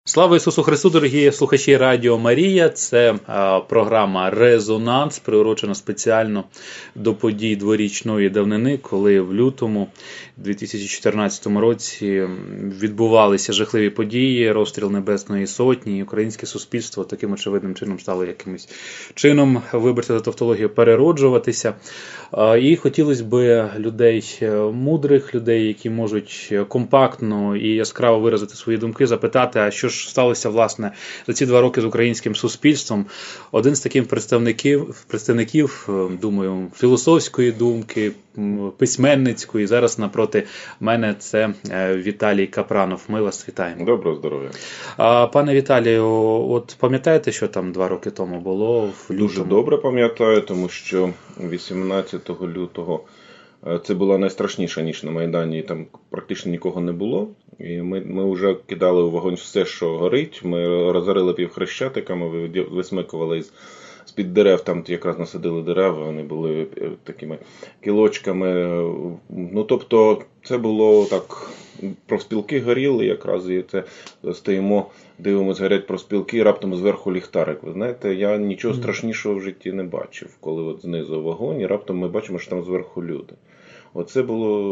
Слава Ісусу Христу, дорогі слухачі Радіо Марія. Це програма «Резонанс», приурочена спеціально до подій дворічної давнини, коли в лютому 2014 році відбувалися жахливі події, розстріл Небесної Сотні, і українське суспільство таким очевидним чином стало якимось чином, вибачте за тавтологію, перероджуватися. І хотілося б людей мудрих, людей, які можуть компактно і яскраво виразити свої думки, запитати, а що ж сталося, власне, за ці 2 роки з українським суспільством. Один з таких представників, думаю, філософської думки, письменницької, зараз напроти мене це Віталій Капранов. Ми вас вітаємо. Доброго здоров'я. Пане Віталію, от пам'ятаєте, що там 2 роки тому було в лютому? Дуже добре пам'ятаю, тому що 18 лютого це була найстрашніша ніч на Майдані, і там практично нікого не було. І ми вже кидали у вогонь все, що горить. Ми розорили півхрещатика, ми висмикували з-під дерев, там якраз насадили дерева, вони були такими кілочками. Ну, тобто, це було так, профспілки горіли, якраз і це стоїмо, дивимося, горять профспілки, і раптом зверху ліхтарик. Ви знаєте, я нічого страшнішого в житті не бачив, коли от знизу вогонь, і раптом ми бачимо, що там зверху люди. Оце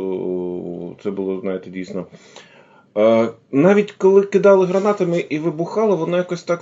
було, знаєте, дійсно. Навіть коли кидали гранатами і вибухало, воно якось так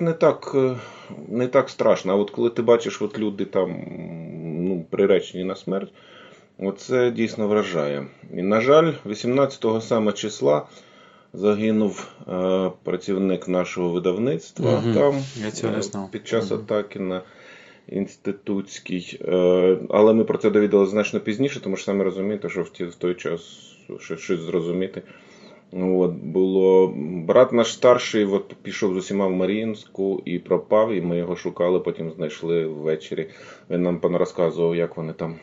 не так страшно. А от коли ти бачиш, от люди там приречені на смерть, оце дійсно вражає. І, на жаль, 18-го саме числа загинув працівник нашого видавництва там під час атаки на Інститутський. Але ми про це довідали значно пізніше, тому що самі розумієте, що в той час щось зрозуміти. Було брат наш старший, пішов з усіма в Маріїнську і пропав, і ми його шукали, потім знайшли ввечері. Він нам розказував, як вони там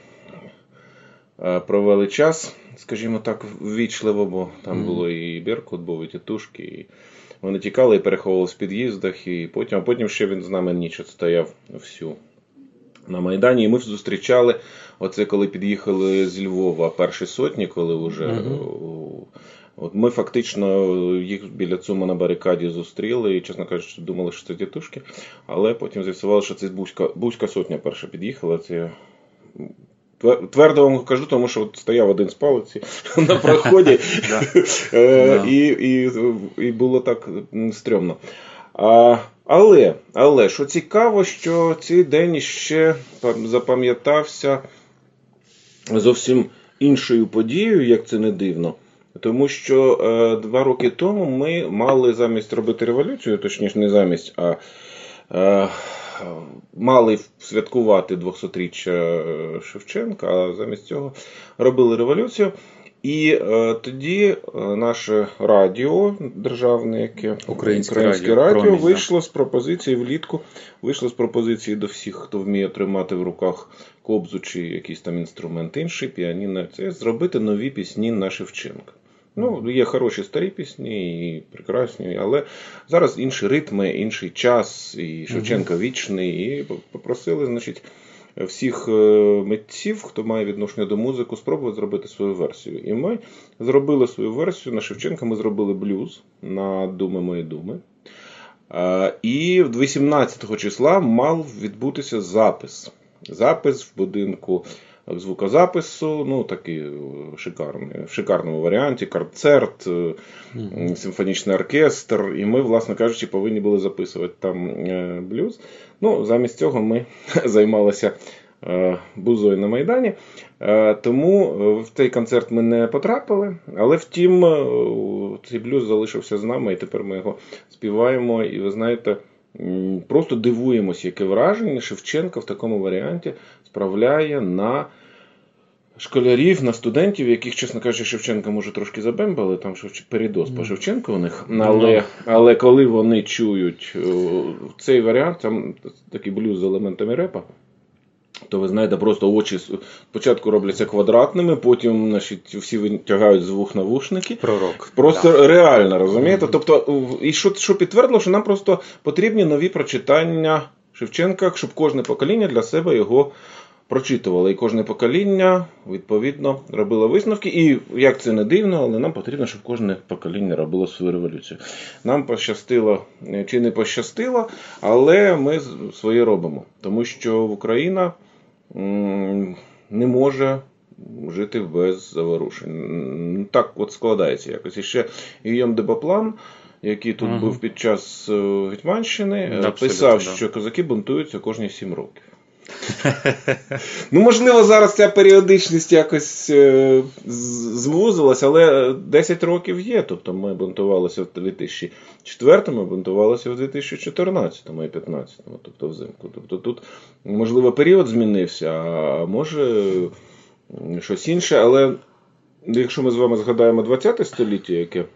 провели час, скажімо так, ввічливо, бо там було і Беркут, був і тітушки, і вони тікали і переховувалися в під'їздах, і потім ще він з нами ніч стояв всю на Майдані, і ми зустрічали, оце коли під'їхали з Львова перші сотні, коли вже... От ми фактично їх біля ЦУМа на барикаді зустріли і, чесно кажучи, думали, що це тітушки, але потім з'ясували, що це Бузька сотня перша під'їхала. Це... Твердо вам кажу, тому що от стояв один з палиці на проході, і було так стрьомно. Але, що цікаво, що цей день ще запам'ятався зовсім іншою подією, як це не дивно. Тому що 2 роки тому ми мали замість робити революцію, точніше не замість, а мали святкувати 200-річчя Шевченка, а замість цього робили революцію. І тоді наше радіо державне, Українське радіо, вийшло з пропозиції влітку, вийшло з пропозиції до всіх, хто вміє тримати в руках кобзу чи якийсь там інструмент інший, піаніно, це зробити нові пісні на Шевченка. Є хороші старі пісні, і прекрасні, але зараз інші ритми, інший час, і Шевченка вічний, і попросили, значить, всіх митців, хто має відношення до музики, спробувати зробити свою версію. І ми зробили свою версію на Шевченка, ми зробили блюз на «Думи мої думи». І 18 числа мав відбутися запис. Запис в будинку звукозапису, такий в шикарному варіанті, концерт, симфонічний оркестр, і ми, власне кажучи, повинні були записувати там блюз. Замість цього ми займалися бузою на Майдані, тому в цей концерт ми не потрапили, але втім цей блюз залишився з нами, і тепер ми його співаємо, і ви знаєте, просто дивуємося, яке враження Шевченка в такому варіанті справляє на школярів, на студентів, яких, чесно кажучи, Шевченка може трошки забембали, там передоз по Шевченку у них, але коли вони чують цей варіант, там такий блюз з елементами репа, то ви знаєте, просто очі спочатку робляться квадратними, потім, значить, всі витягають з вух навушники. Пророк. Просто реально, розумієте? Тобто, і що підтвердило, що нам просто потрібні нові прочитання Шевченка, щоб кожне покоління для себе його прочитували, і кожне покоління, відповідно, робило висновки. І, як це не дивно, але нам потрібно, щоб кожне покоління робило свою революцію. Нам пощастило чи не пощастило, але ми своє робимо. Тому що Україна не може жити без заворушень. Так от складається якось. І ще Гійом де Баплан, який тут був під час Гетьманщини, писав, що козаки бунтуються кожні 7 років. Можливо, зараз ця періодичність якось звузилась, але 10 років є. Тобто ми бунтувалися в 2004-му, бунтувалися в 2014-му і 2015-му, тобто взимку. Тобто тут, можливо, період змінився, а може щось інше. Але якщо ми з вами згадаємо 20-те століття, яке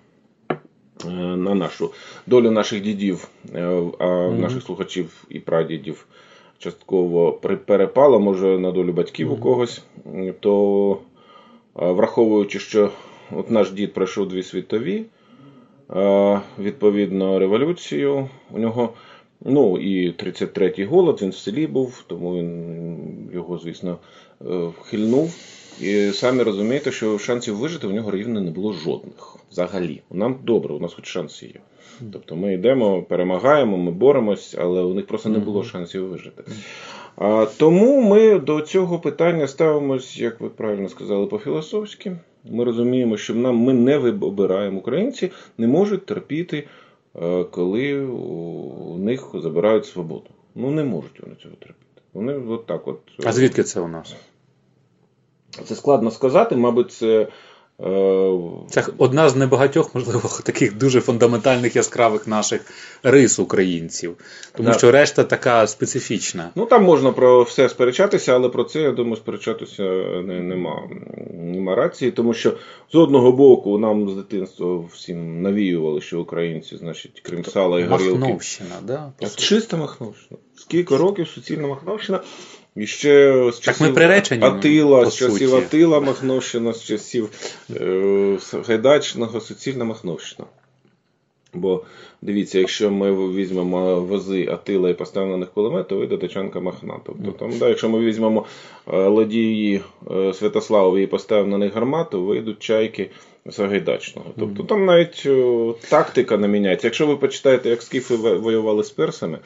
на нашу долю наших дідів, а наших слухачів і прадідів частково перепало, може на долю батьків у когось, то враховуючи, що от наш дід пройшов 2 світові, відповідно революцію, у нього, і 33-й голод, він в селі був, тому він його, звісно, хильнув. І самі розумієте, що шансів вижити у нього рівно не було жодних. Взагалі. Нам добре, у нас хоч шанси є. Тобто ми йдемо, перемагаємо, ми боремось, але у них просто не було шансів вижити. Тому ми до цього питання ставимось, як ви правильно сказали, по-філософськи. Ми розуміємо, що ми не обираємо, українці не можуть терпіти, коли у них забирають свободу. Не можуть вони цього терпіти. Вони от так от. А звідки це у нас? Це складно сказати, мабуть, це одна з небагатьох, можливо, таких дуже фундаментальних яскравих наших рис українців. Тому що решта така специфічна. Там можна про все сперечатися, але про це, я думаю, сперечатися нема рації. Тому що з одного боку нам з дитинства всім навіювали, що українці, значить, крім сала і горілки. Махновщина, да? Чиста Махновщина. Скільки років суцільна Махновщина. І ще з часів Атила, з часів Атила Махновщина, з часів Гайдачного суцільна Махновщина. Бо, дивіться, якщо ми візьмемо вози Атила і поставимо на них кулемет, то вийде тачанка Махна. Тобто, якщо ми візьмемо ладії Святославові і поставимо на них гармату, вийдуть чайки Сагайдачного. Тобто там навіть тактика не міняється. Якщо ви почитаєте, як скіфи воювали з персами,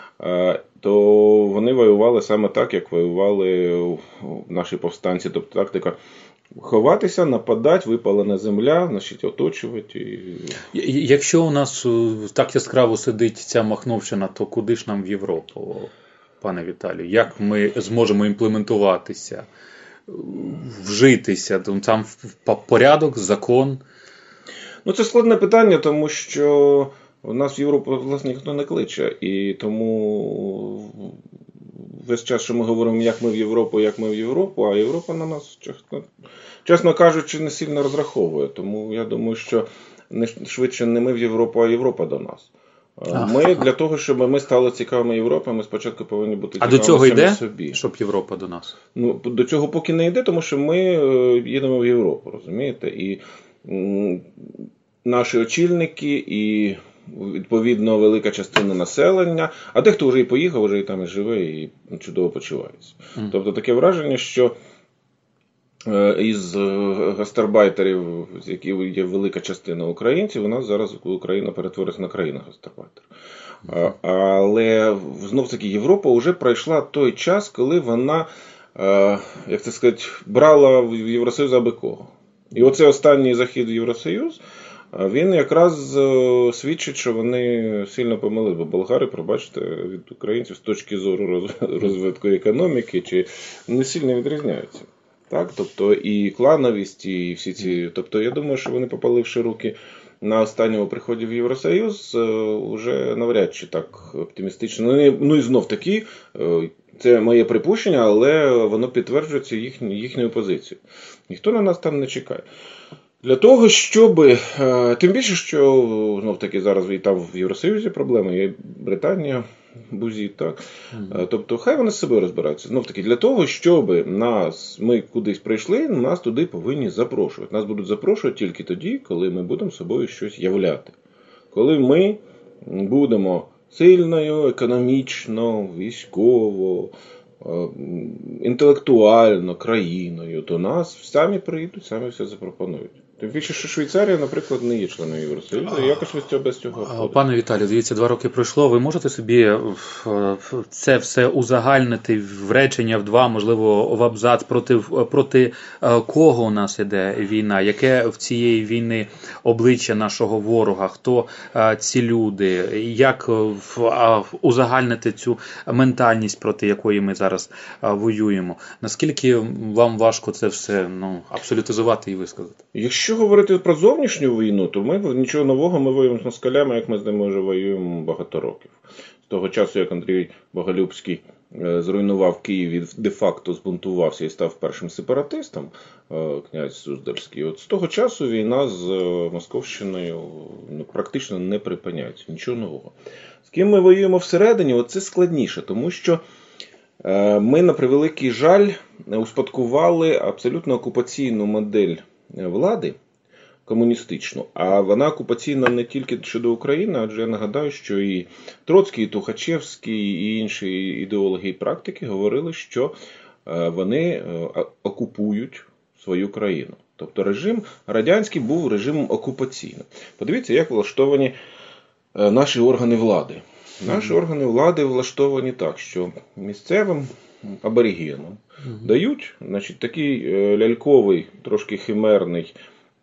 то вони воювали саме так, як воювали наші повстанці. Тобто тактика ховатися, нападати, випалена земля, значить оточувати. Якщо у нас так яскраво сидить ця Махновщина, то куди ж нам в Європу, пане Віталію? Як ми зможемо імплементуватися, вжитися? Там порядок, закон? Це складне питання, тому що у нас в Європу, власне, ніхто не кличе. І тому весь час, що ми говоримо, як ми в Європу, а Європа на нас, чесно кажучи, не сильно розраховує. Тому я думаю, що швидше не ми в Європу, а Європа до нас. Ми для того, щоб ми стали цікавими Європі, ми спочатку повинні бути цікавими самі собі. А до цього йде, щоб Європа до нас? До цього поки не йде, тому що ми їдемо в Європу, розумієте? І наші очільники, і відповідно велика частина населення, а дехто вже і поїхав, вже і там і живе, і чудово почувається. Тобто таке враження, що із гастарбайтерів, з яких є велика частина українців, у нас зараз Україна перетвориться на країну гастарбайтерів. Але знов-таки Європа вже пройшла той час, коли вона, як це сказати, брала в Євросоюз аби кого. І оцей останній захід в Євросоюз, він якраз свідчить, що вони сильно помилились, бо болгари, пробачте, від українців з точки зору розвитку економіки чи не сильно відрізняються. Так? Тобто і клановість, і всі ці. Тобто я думаю, що вони, попаливши руки на останньому приході в Євросоюз, вже навряд чи так оптимістично. І знов таки, це моє припущення, але воно підтверджується їхньою позицією. Ніхто на нас там не чекає. Для того, щоб, тим більше, що, знов таки, зараз і там в Євросоюзі проблеми, є Британія, бузі, так. Тобто, хай вони з собою розбираються. Знов таки, для того, щоб ми кудись прийшли, нас туди повинні запрошувати. Нас будуть запрошувати тільки тоді, коли ми будемо собою щось являти. Коли ми будемо сильною, економічно, військово, інтелектуально країною до нас, самі прийдуть, самі все запропонують. Тим більше, що Швейцарія, наприклад, не є членом Євросоюзу, якось ви без цього обходите. Пане Віталію, дивіться, 2 роки пройшло, ви можете собі це все узагальнити в речення, в 2, можливо, в абзац, проти кого у нас іде війна, яке в цієї війни обличчя нашого ворога, хто ці люди, як узагальнити цю ментальність, проти якої ми зараз воюємо? Наскільки вам важко це все абсолютизувати і висказати? Якщо говорити про зовнішню війну, то ми нічого нового, ми воюємо з москалями, як ми з ними вже воюємо багато років. З того часу, як Андрій Боголюбський зруйнував Київ і де-факто збунтувався і став першим сепаратистом, князь Суздальський, от з того часу війна з Московщиною практично не припиняється, нічого нового. З ким ми воюємо всередині, це складніше, тому що ми, на превеликий жаль, успадкували абсолютно окупаційну модель влади, комуністичну, а вона окупаційна не тільки щодо України, адже я нагадаю, що і Троцький, і Тухачевський, і інші ідеологи і практики говорили, що вони окупують свою країну. Тобто режим радянський був режимом окупаційним. Подивіться, як влаштовані наші органи влади. Наші органи влади влаштовані так, що місцевим аборигенам дають, такий ляльковий, трошки химерний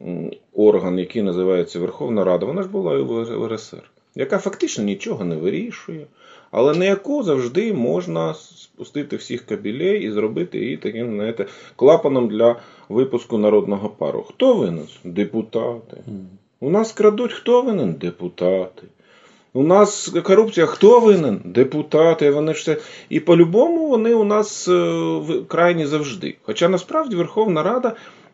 орган, який називається Верховна Рада, вона ж була і в РСР, яка фактично нічого не вирішує, але на яку завжди можна спустити всіх кабелей і зробити її таким, клапаном для випуску народного пару. Хто винен? Депутати. У нас крадуть, хто винен? Депутати. У нас корупція, хто винен? Депутати. Вони ж все. І по-любому вони у нас крайні завжди. Хоча насправді Верховна Рада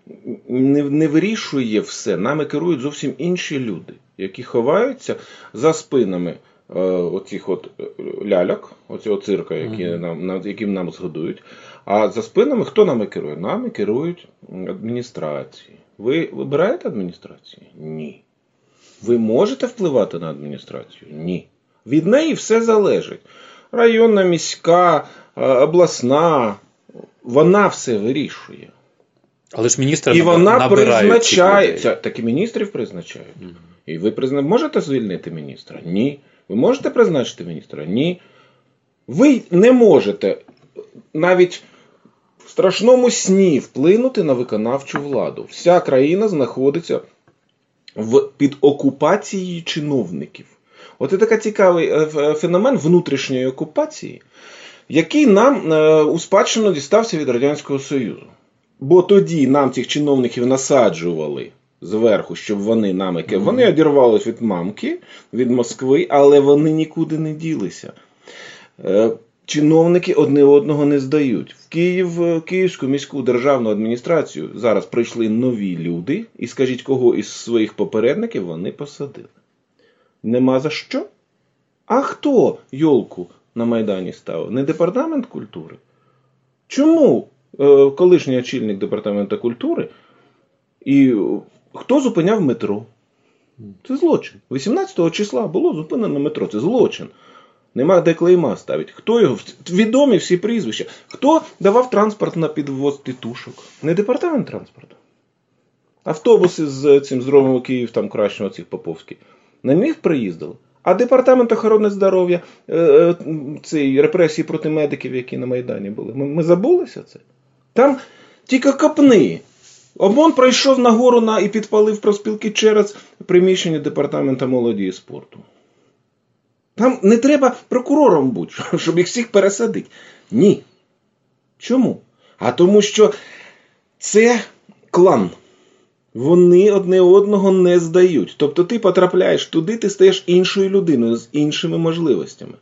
не вирішує все. Нами керують зовсім інші люди, які ховаються за спинами оцих ляльок, оцього цирка, яким нам згодують. А за спинами хто нами керує? Нами керують адміністрації. Ви вибираєте адміністрацію? Ні. Ви можете впливати на адміністрацію? Ні. Від неї все залежить. Районна, міська, обласна, вона все вирішує. Але ж міністри і вона призначається. Так і міністрів призначають. І ви можете звільнити міністра? Ні. Ви можете призначити міністра? Ні. Ви не можете навіть в страшному сні вплинути на виконавчу владу. Вся країна знаходиться під окупацією чиновників. От це такий цікавий феномен внутрішньої окупації, який нам у спадщину дістався від Радянського Союзу. Бо тоді нам цих чиновників насаджували зверху, щоб вони нами... Вони одірвались від мамки, від Москви, але вони нікуди не ділися. Чиновники одне одного не здають. В Київську міську державну адміністрацію зараз прийшли нові люди, і скажіть, кого із своїх попередників вони посадили. Нема за що? А хто йолку на Майдані ставив? Не департамент культури? Чому колишній очільник департаменту культури і хто зупиняв метро? Це злочин. 18 числа було зупинено метро. Це злочин. Нема де клейма ставити. Хто його? Відомі всі прізвища. Хто давав транспорт на підвоз тітушок? Не департамент транспорту. Автобуси з Ромова Київ, там кращого цих Поповських. На них приїздили. А департамент охорони здоров'я, ці репресії проти медиків, які на Майдані були. Ми забулися це? Там тільки копни. ОМОН пройшов нагору і підпалив профспілки через приміщення департаменту молоді і спорту. Там не треба прокурором бути, щоб їх всіх пересадити. Ні. Чому? А тому що це клан. Вони одне одного не здають. Тобто ти потрапляєш туди, ти стаєш іншою людиною з іншими можливостями.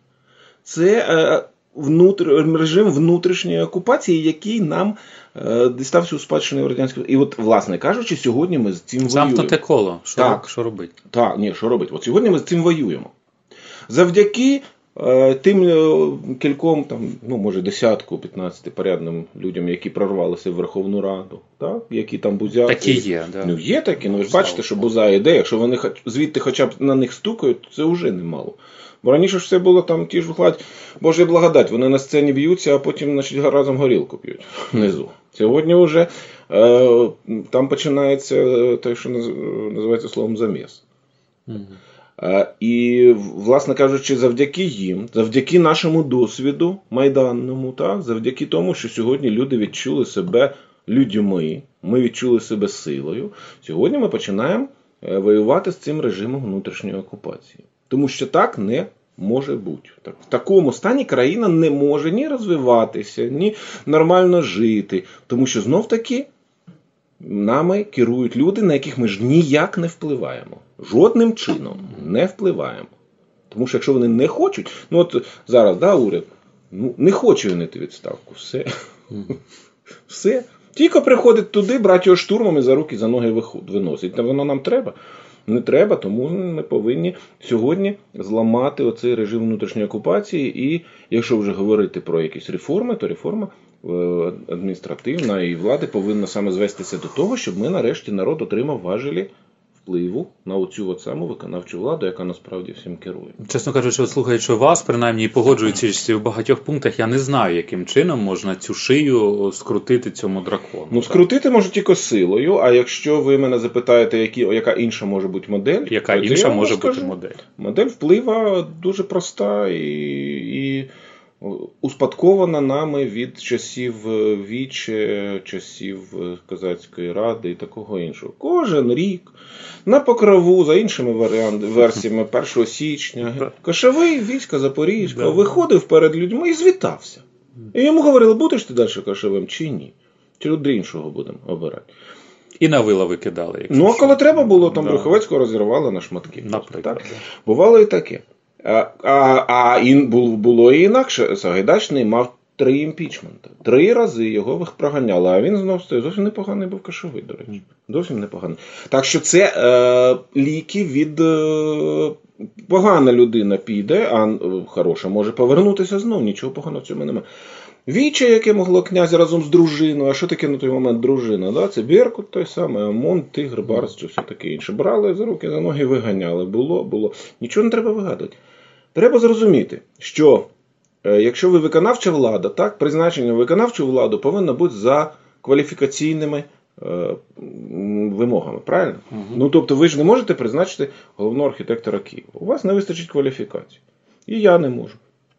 Це режим внутрішньої окупації, який нам дістався у спадщину Радянського Союзу. І от, власне кажучи, сьогодні ми з цим воюємо. Замкнуте коло. Що робити? Так, що робити? От сьогодні ми з цим воюємо. Завдяки тим кільком, може 10-15 порядним людям, які прорвалися в Верховну Раду, так? Які там бузяки. Такі є, да. Є такі, ви ж бачите, що буза йде, якщо вони звідти хоча б на них стукають, це вже немало. Бо раніше ж все було там, ті ж виходять, Божа благодать, вони на сцені б'ються, а потім, значить, разом горілку п'ють внизу. Сьогодні вже там починається те, що називається словом заміс. І, власне кажучи, завдяки їм, завдяки нашому досвіду майданному, так, завдяки тому, що сьогодні люди відчули себе людьми, ми відчули себе силою, сьогодні ми починаємо воювати з цим режимом внутрішньої окупації. Тому що так не може бути. Так, в такому стані країна не може ні розвиватися, ні нормально жити. Тому що знов-таки нами керують люди, на яких ми ж ніяк не впливаємо. Жодним чином не впливаємо. Тому що якщо вони не хочуть, ну от зараз, да, уряд, ну, не хоче він йти відставку, все. Все. Тільки приходить туди, брати його штурмом і за руки, за ноги виносить. Та воно нам треба? Не треба, тому ми повинні сьогодні зламати оцей режим внутрішньої окупації. І якщо вже говорити про якісь реформи, то реформа адміністративна і влади повинна саме звестися до того, щоб ми нарешті народ отримав важелі впливу на оцю от саму виконавчу владу, яка насправді всім керує. Чесно кажучи, слухаючи вас, принаймні, і погоджуючись в багатьох пунктах, я не знаю, яким чином можна цю шию скрутити цьому дракону. Ну, скрутити може тільки силою, а якщо ви мене запитаєте, яка інша може бути модель? Яка інша може бути модель? Модель впливу дуже проста і успадкована нами від часів Віче, часів Козацької Ради і такого іншого. Кожен рік на Покрову, за іншими версіями, 1 січня, Кошовий, війська Запорізького, виходив перед людьми і звітався. І йому говорили, будеш ти далі Кошовим чи ні? Чи до іншого будемо обирати? І на вила викидали. Ну, а коли треба було, там Брюховецького розірвали на шматки. Наприклад. Так? Бувало і таке. Було і інакше. Сагайдачний мав 3 імпічменти. 3 рази його проганяли, а він знов стоїть. Зовсім непоганий був Кошовий, до речі. Зовсім непоганий. Так що це ліки від... Погана людина піде, а хороша може повернутися знов. Нічого поганого в цьому немає. Віче, яке могло князь разом з дружиною. А що таке на той момент дружина? Да? Це Беркут той самий, ОМОН, Тигр, Барс, чи все таке інше. Брали за руки, за ноги, виганяли. Було. Нічого не треба вигадувати. Треба зрозуміти, що якщо ви виконавча влада, так, призначення виконавчу владу повинно бути за кваліфікаційними вимогами, правильно? Угу. Ну, тобто ви ж не можете призначити головного архітектора Києва. У вас не вистачить кваліфікації. І я не можу.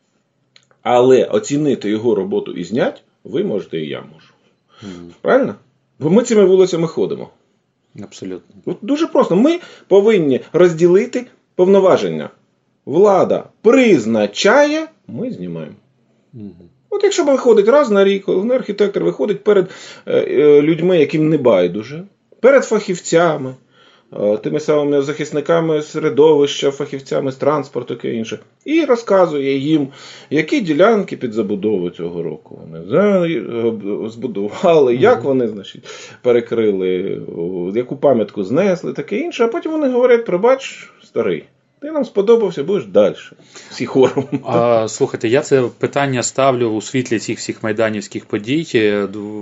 Але оцінити його роботу і зняти ви можете, і я можу. Правильно? Бо ми цими вулицями ходимо. Абсолютно. От дуже просто. Ми повинні розділити повноваження. Влада призначає, ми знімаємо. От якщо виходить раз на рік, головний архітектор виходить перед людьми, яким не байдуже, перед фахівцями, тими самими захисниками середовища, фахівцями з транспорту і інше, і розказує їм, які ділянки під забудову цього року вони збудували, як вони, значить, перекрили, яку пам'ятку знесли, таке інше, а потім вони говорять, пробач, старий, ти нам сподобався, будеш далі. Всі хором. Слухайте, я це питання ставлю у світлі цих всіх майданівських подій,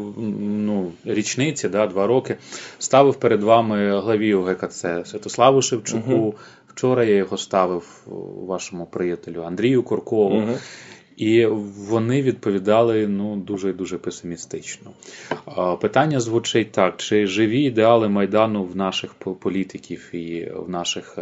річниці, 2 роки. Ставив перед вами главі УГКЦ Святославу Шевчуку. Вчора я його ставив вашому приятелю Андрію Куркову. І вони відповідали дуже і дуже песимістично. Питання звучить так: чи живі ідеали Майдану в наших політиків і в наших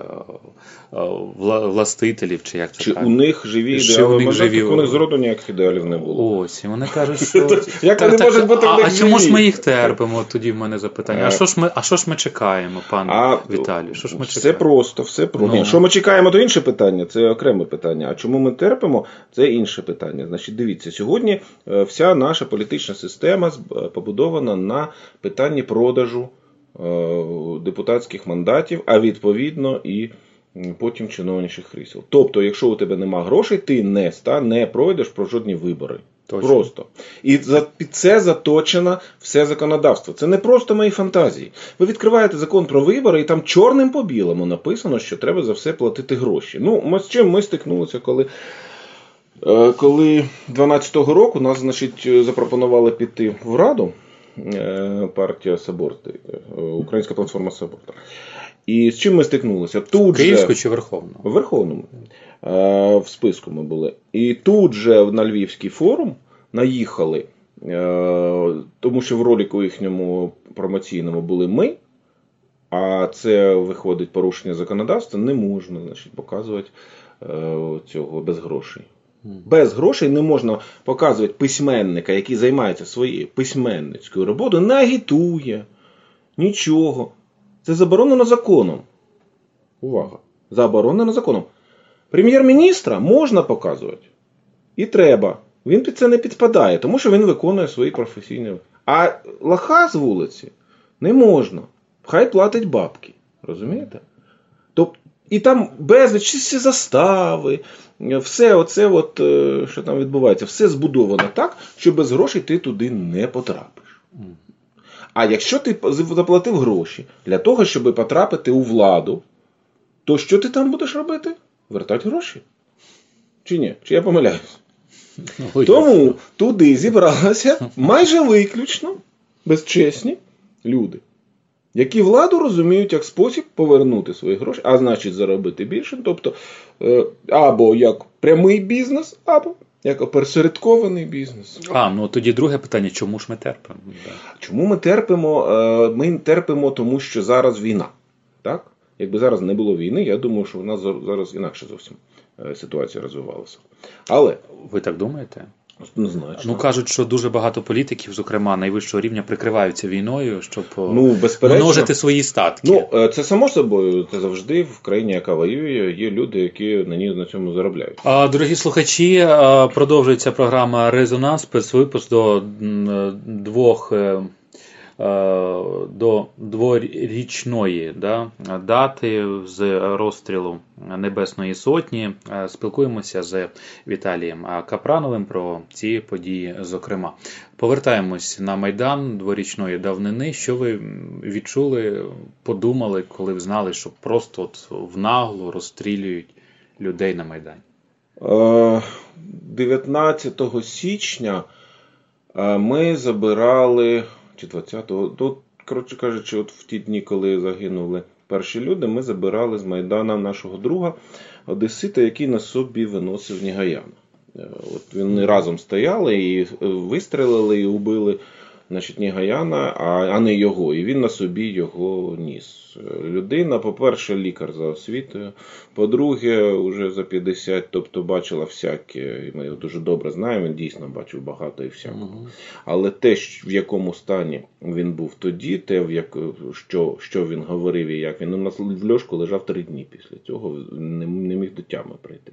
властителів, чи як це чи так? У них живі ідеали Майдану? У них зроду ніяких ідеалів не було. Ось, і вони кажуть, що... Як вони можуть бути в них живі? А чому ж ми їх терпимо? Тоді в мене запитання. А що ж ми чекаємо, пане Віталію? Що ж ми все чекаємо? просто, все просто. Що ми чекаємо, то інше питання, це окреме питання. А чому ми терпимо, це інше питання. Значить, дивіться, сьогодні вся наша політична система побудована на питанні продажу депутатських мандатів, а відповідно і потім чиновничих крісел. Тобто, якщо у тебе нема грошей, ти не пройдеш про жодні вибори. Точно. Просто. І під це заточено все законодавство. Це не просто мої фантазії. Ви відкриваєте закон про вибори, і там чорним по білому написано, що треба за все платити гроші. З чим ми стикнулися, коли 12-го року нас, значить, запропонували піти в Раду, партія Соборти, Українська платформа Соборта. І з чим ми стикнулися? Київську чи Верховну? Верховному. В списку ми були. І тут же на Львівський форум наїхали, тому що в ролику їхньому промоційному були ми, а це виходить порушення законодавства, не можна, значить, показувати цього без грошей. Без грошей не можна показувати письменника, який займається своєю письменницькою роботою, не агітує, нічого. Це заборонено законом. Увага! Заборонено законом. Прем'єр-міністра можна показувати. І треба. Він під це не підпадає, тому що він виконує свої професійні. А лоха з вулиці не можна. Хай платить бабки. Розумієте? Тобто, і там безліч всі застави, все оце, от, що там відбувається, все збудовано так, що без грошей ти туди не потрапиш. А якщо ти заплатив гроші для того, щоб потрапити у владу, то що ти там будеш робити? Вертати гроші? Чи ні? Чи я помиляюсь? Тому туди зібралися майже виключно безчесні люди, які владу розуміють як спосіб повернути свої гроші, а значить заробити більше. Тобто, або як прямий бізнес, або як опосередкований бізнес. Ну тоді друге питання, чому ж ми терпимо? Чому ми терпимо? Ми терпимо, тому що зараз війна. Так? Якби зараз не було війни, я думаю, що в нас зараз інакше зовсім ситуація розвивалася. Але... Ви так думаєте? Однозначно. Кажуть, що дуже багато політиків, зокрема найвищого рівня, прикриваються війною, щоб множити свої статки. Це само собою, це завжди в країні, яка воює, є люди, які на цьому заробляють. Дорогі слухачі, продовжується програма «Резонанс», спецвипуск до дворічної дати з розстрілу Небесної Сотні. Спілкуємося з Віталієм Капрановим про ці події зокрема. Повертаємось на Майдан дворічної давнини. Що ви відчули, подумали, коли ви знали, що просто в наглу розстрілюють людей на Майдані? 19 січня ми забирали... чи 20-го, тут, коротше кажучи, от в ті дні, коли загинули перші люди, ми забирали з Майдана нашого друга одесита, який на собі виносив Негаяна. От вони разом стояли і вистрелили, і убили, значить, Негаяна, а не його. І він на собі його ніс. Людина, по-перше, лікар за освітою, по-друге, вже за 50, тобто бачила всяке, і ми його дуже добре знаємо, він дійсно бачив багато і всякого. Але те, в якому стані він був тоді, те, що він говорив і як він у нас в льошку лежав 3 дні після цього, не міг до тями прийти.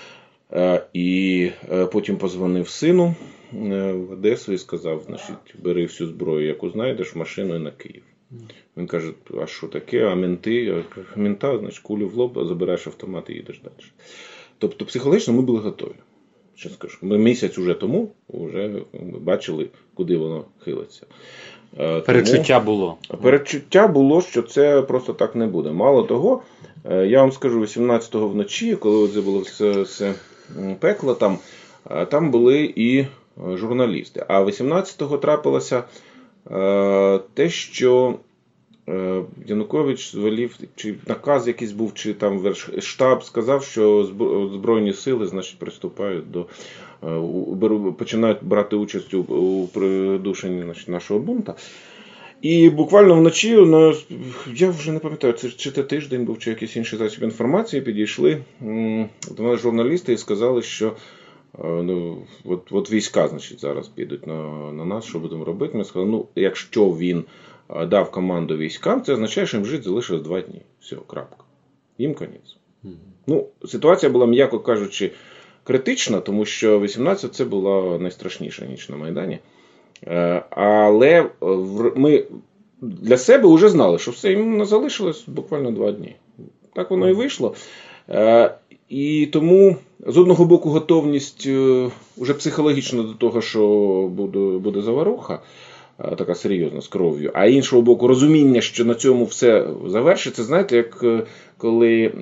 І потім позвонив сину в Одесу і сказав, значить, бери всю зброю, яку знайдеш, в машину і на Київ. Він каже, а що таке, а менти? Мента, значить, кулю в лоб, забираєш автомат і їдеш далі. Тобто психологічно ми були готові. Що скажу, ми місяць уже тому вже бачили, куди воно хилиться. Передчуття було. Передчуття було, що це просто так не буде. Мало того, я вам скажу, 18-го вночі, коли це було все пекло, там були і журналісти. А 18-го трапилося те, що Янукович звелів, чи наказ якийсь був, чи там штаб сказав, що Збройні сили, значить, приступають починають брати участь у придушенні, значить, нашого бунта. І буквально вночі, я вже не пам'ятаю, чи це тиждень був, чи якийсь інший засіб інформації, підійшли до нас журналісти і сказали, що от війська, значить, зараз підуть на нас, що будемо робити. Ми сказали, якщо він дав команду військам, це означає, що їм жити залишилось 2 дні. Все, крапка. Їм кінець. Ситуація була, м'яко кажучи, критична, тому що 18 це була найстрашніша ніч на Майдані. Але ми для себе вже знали, що все, їм залишилось буквально 2 дні. Так воно і вийшло. І тому, з одного боку, готовність уже психологічно до того, що буде заваруха, така серйозна, з кров'ю. А іншого боку, розуміння, що на цьому все завершиться. Знаєте, як коли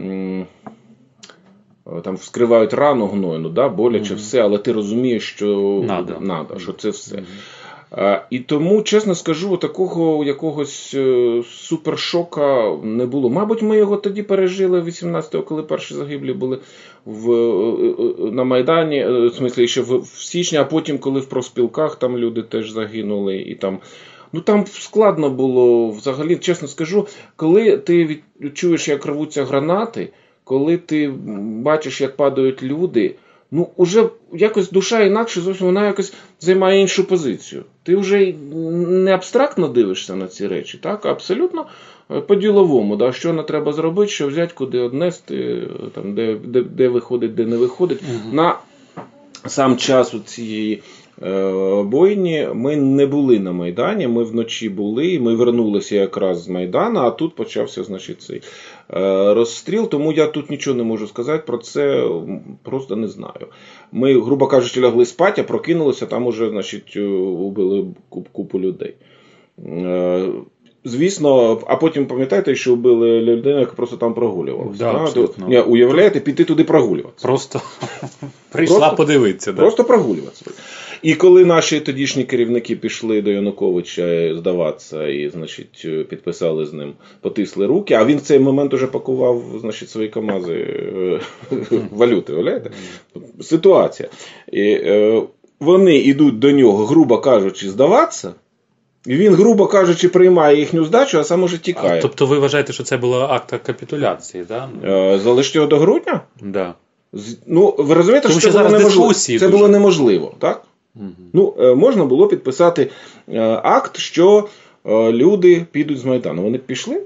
там вскривають рану гнойну, боляче все, але ти розумієш, що надо, що це все. І тому, чесно скажу, такого якогось супершока не було. Мабуть, ми його тоді пережили 18-го, коли перші загиблі були на Майдані, в смислі ще в січні, а потім, коли в профспілках там люди теж загинули. І там, там складно було взагалі, чесно скажу, коли ти чуєш, як рвуться гранати, коли ти бачиш, як падають люди, уже якось душа інакше, зовсім вона якось займає іншу позицію. Ти вже не абстрактно дивишся на ці речі, так? А абсолютно по-діловому. Да? Що не треба зробити, що взяти, куди однести, там, де виходить, де не виходить. На сам час цієї бойні ми не були на Майдані, ми вночі були, ми вернулися якраз з Майдану, а тут почався, значить, цей розстріл, тому я тут нічого не можу сказати про це, просто не знаю. Ми, грубо кажучи, лягли спати, а прокинулися, там уже, значить, убили купу людей. Звісно, а потім пам'ятаєте, що вбили людину, яка просто там прогулювалася. Да, уявляєте, піти туди прогулюватися. Просто прийшла подивитися. Просто прогулюватися. І коли наші тодішні керівники пішли до Януковича здаватися і, значить, підписали з ним, потисли руки, а він в цей момент уже пакував, значить, свої камази валюти, уявляєте? Ситуація. І вони йдуть до нього, грубо кажучи, здаватися, і він, грубо кажучи, приймає їхню здачу, а сам уже тікає. Тобто ви вважаєте, що це була акт капітуляції, так? Залишити його до грудня? Да. Ви розумієте, що це було неможливо. Це було неможливо, так? Можна було підписати акт, що люди підуть з Майдану. Вони б пішли?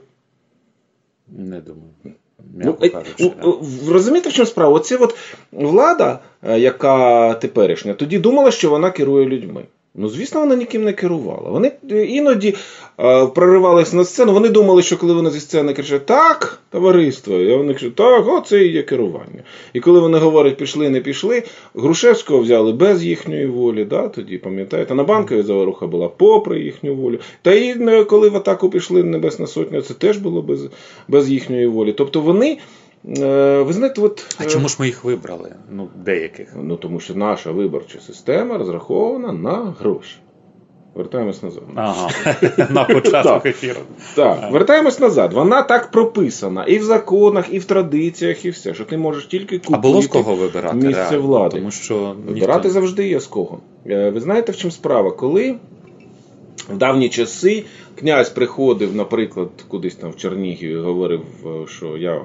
Не думаю. Розумієте, в чому справа? Оце влада, яка теперішня, тоді думала, що вона керує людьми. Звісно, вона ніким не керувала. Вони іноді проривалися на сцену, вони думали, що коли вони зі сцени кричать «Так, товариство», і вони кричать «Так, оце і є керування». І коли вони говорять «пішли, не пішли», Грушевського взяли без їхньої волі, да, тоді, пам'ятаєте, на Банковій заворуха була попри їхню волю. Та і коли в атаку пішли Небесна Сотня, це теж було без їхньої волі. Тобто вони... Ви знаєте, А чому ж ми їх вибрали? Деяких. Тому що наша виборча система розрахована на гроші. Вертаємось назад. Ага, на початок ефіру. Так, вертаємось назад. Вона так прописана і в законах, і в традиціях, і все, що ти можеш тільки купити. А було з кого вибирати місце влади. Тому що вибирати завжди є з кого. Ви знаєте, в чому справа? Коли в давні часи князь приходив, наприклад, кудись там в Чернігів і говорив, що я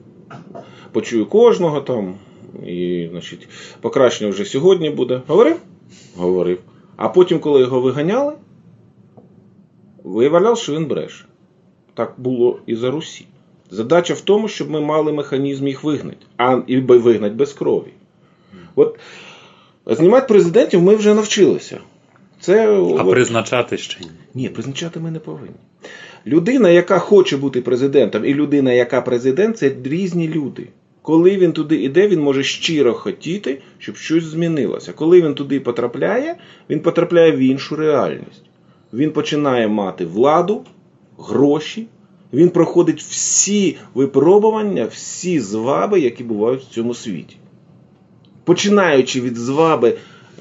почую кожного там, і, значить, покращення вже сьогодні буде. Говорив? Говорив. А потім, коли його виганяли, виявлялося, що він бреше. Так було і за Русі. Задача в тому, щоб ми мали механізм їх вигнати, і вигнати без крові. Знімати президентів ми вже навчилися. Призначати ще ні? Ні, призначати ми не повинні. Людина, яка хоче бути президентом, і людина, яка президент, це різні люди. Коли він туди йде, він може щиро хотіти, щоб щось змінилося. Коли він туди потрапляє, він потрапляє в іншу реальність. Він починає мати владу, гроші, він проходить всі випробування, всі зваби, які бувають в цьому світі. Починаючи від зваби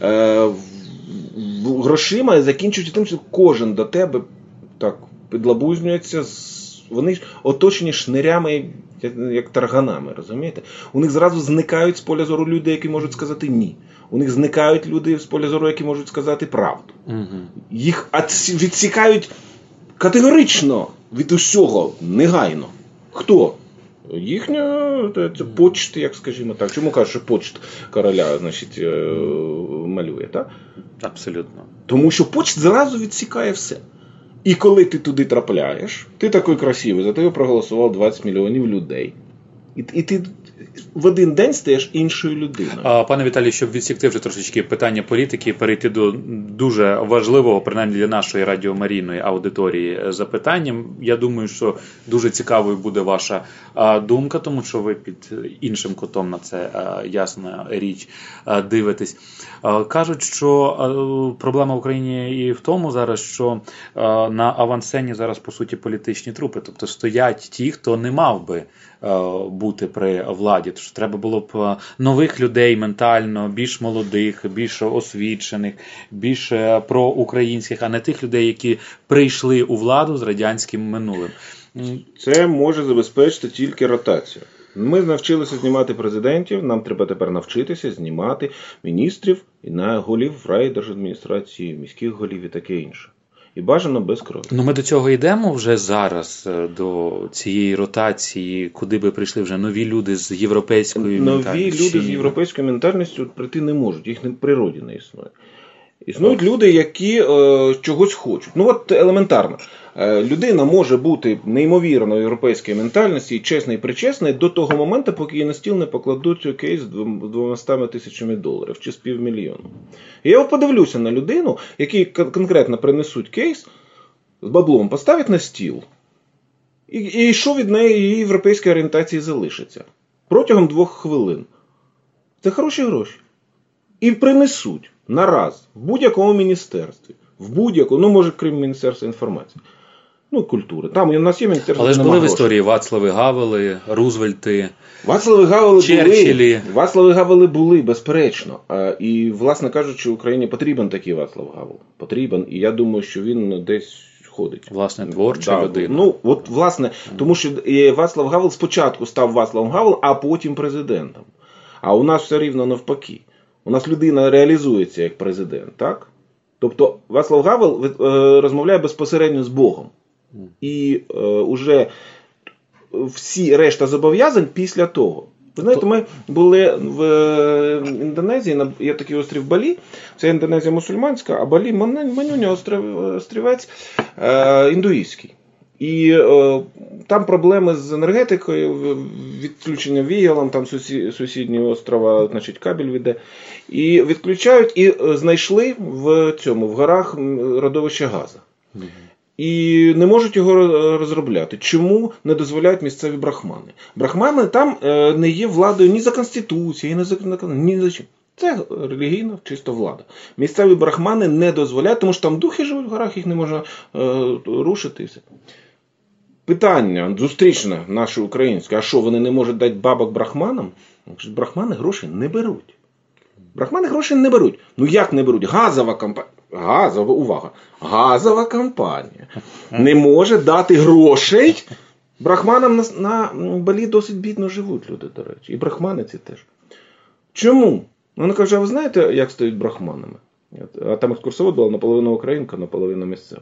грошима і закінчуючи тим, що кожен до тебе так підлабузнюється, вони оточені шнирями, як тарганами, розумієте? У них зразу зникають з поля зору люди, які можуть сказати ні. У них зникають люди з поля зору, які можуть сказати правду. Їх відсікають категорично від усього, негайно. Хто? Їхня почта, як скажімо так. Чому кажуть, що почта короля, значить, малює, так? Абсолютно. Тому що почта зразу відсікає все. І коли ти туди трапляєш, ти такий красивий, за тебе проголосував 20 мільйонів людей. І ти в один день стаєш іншою людиною. Пане Віталій, щоб відсікти вже трошечки питання політики і перейти до дуже важливого, принаймні для нашої радіомарійної аудиторії, запитанням. Я думаю, що дуже цікавою буде ваша думка, тому що ви під іншим кутом на це, ясна річ, дивитесь. Кажуть, що проблема в Україні і в тому зараз, що на авансцені зараз, по суті, політичні трупи. Тобто стоять ті, хто не мав би бути при владі. Тож треба було б нових людей ментально, більш молодих, більш освічених, більш проукраїнських, а не тих людей, які прийшли у владу з радянським минулим. Це може забезпечити тільки ротація. Ми навчилися знімати президентів, нам треба тепер навчитися знімати міністрів і на голів райдержадміністрації, міських голів і таке інше. І бажано без крові. Ну, ми до цього йдемо вже зараз, до цієї ротації, куди би прийшли вже нові люди з європейською ментальністю. Нові люди з європейською ментальністю прийти не можуть, їх в природі не існує. Існують люди, які чогось хочуть. Ну от елементарно. Людина може бути неймовірно європейської ментальності і чесна і причесна до того моменту, поки їй на стіл не покладуть кейс з $200 тисячами чи з $500,000. І я подивлюся на людину, якій конкретно принесуть кейс, з баблом поставить на стіл, і що від неї її європейської орієнтації залишиться? Протягом 2 хвилин. Це хороші гроші. І принесуть нараз в будь-якому міністерстві, ну може крім Міністерства інформації, ну культури. Там у нас є Міністерство. Але ж були в історії Вацлави Гавели, Рузвельти, Черчиллі. Вацлави Гавели були, безперечно. І, власне кажучи, Україні потрібен такий Вацлав Гавел. Потрібен, і я думаю, що він десь ходить. Власне, творча людина. Ну, от, власне, тому що Вацлав Гавел спочатку став Вацлавом Гавелом, а потім президентом. А у нас все рівно навпаки. У нас людина реалізується як президент, так? Тобто Вацлав Гавел розмовляє безпосередньо з Богом. І уже всі решта зобов'язань після того. Ви знаєте, ми були в Індонезії, є такий острів Балі, це Індонезія мусульманська, а Балі манюня острівець індуїзький. І там проблеми з енергетикою, відключення віялом, там сусідні острова, значить, кабель веде. І відключають, і знайшли в горах родовище газу. І не можуть його розробляти. Чому не дозволяють місцеві брахмани? Брахмани там не є владою ні за Конституцією, ні за чим. Це релігійна чисто влада. Місцеві брахмани не дозволяють, тому що там духи живуть в горах, їх не можна рушити. І все. Питання зустрічне наше українське, а що, вони не можуть дати бабок брахманам? Брахмани гроші не беруть. Брахмани гроші не беруть. Ну як не беруть? Газова компанія не може дати грошей. Брахманам на Балі досить бідно живуть люди, до речі. І брахмани ці теж. Чому? Вона каже, а ви знаєте, як стають брахманами? А там екскурсовод була наполовину українка, наполовину місцева.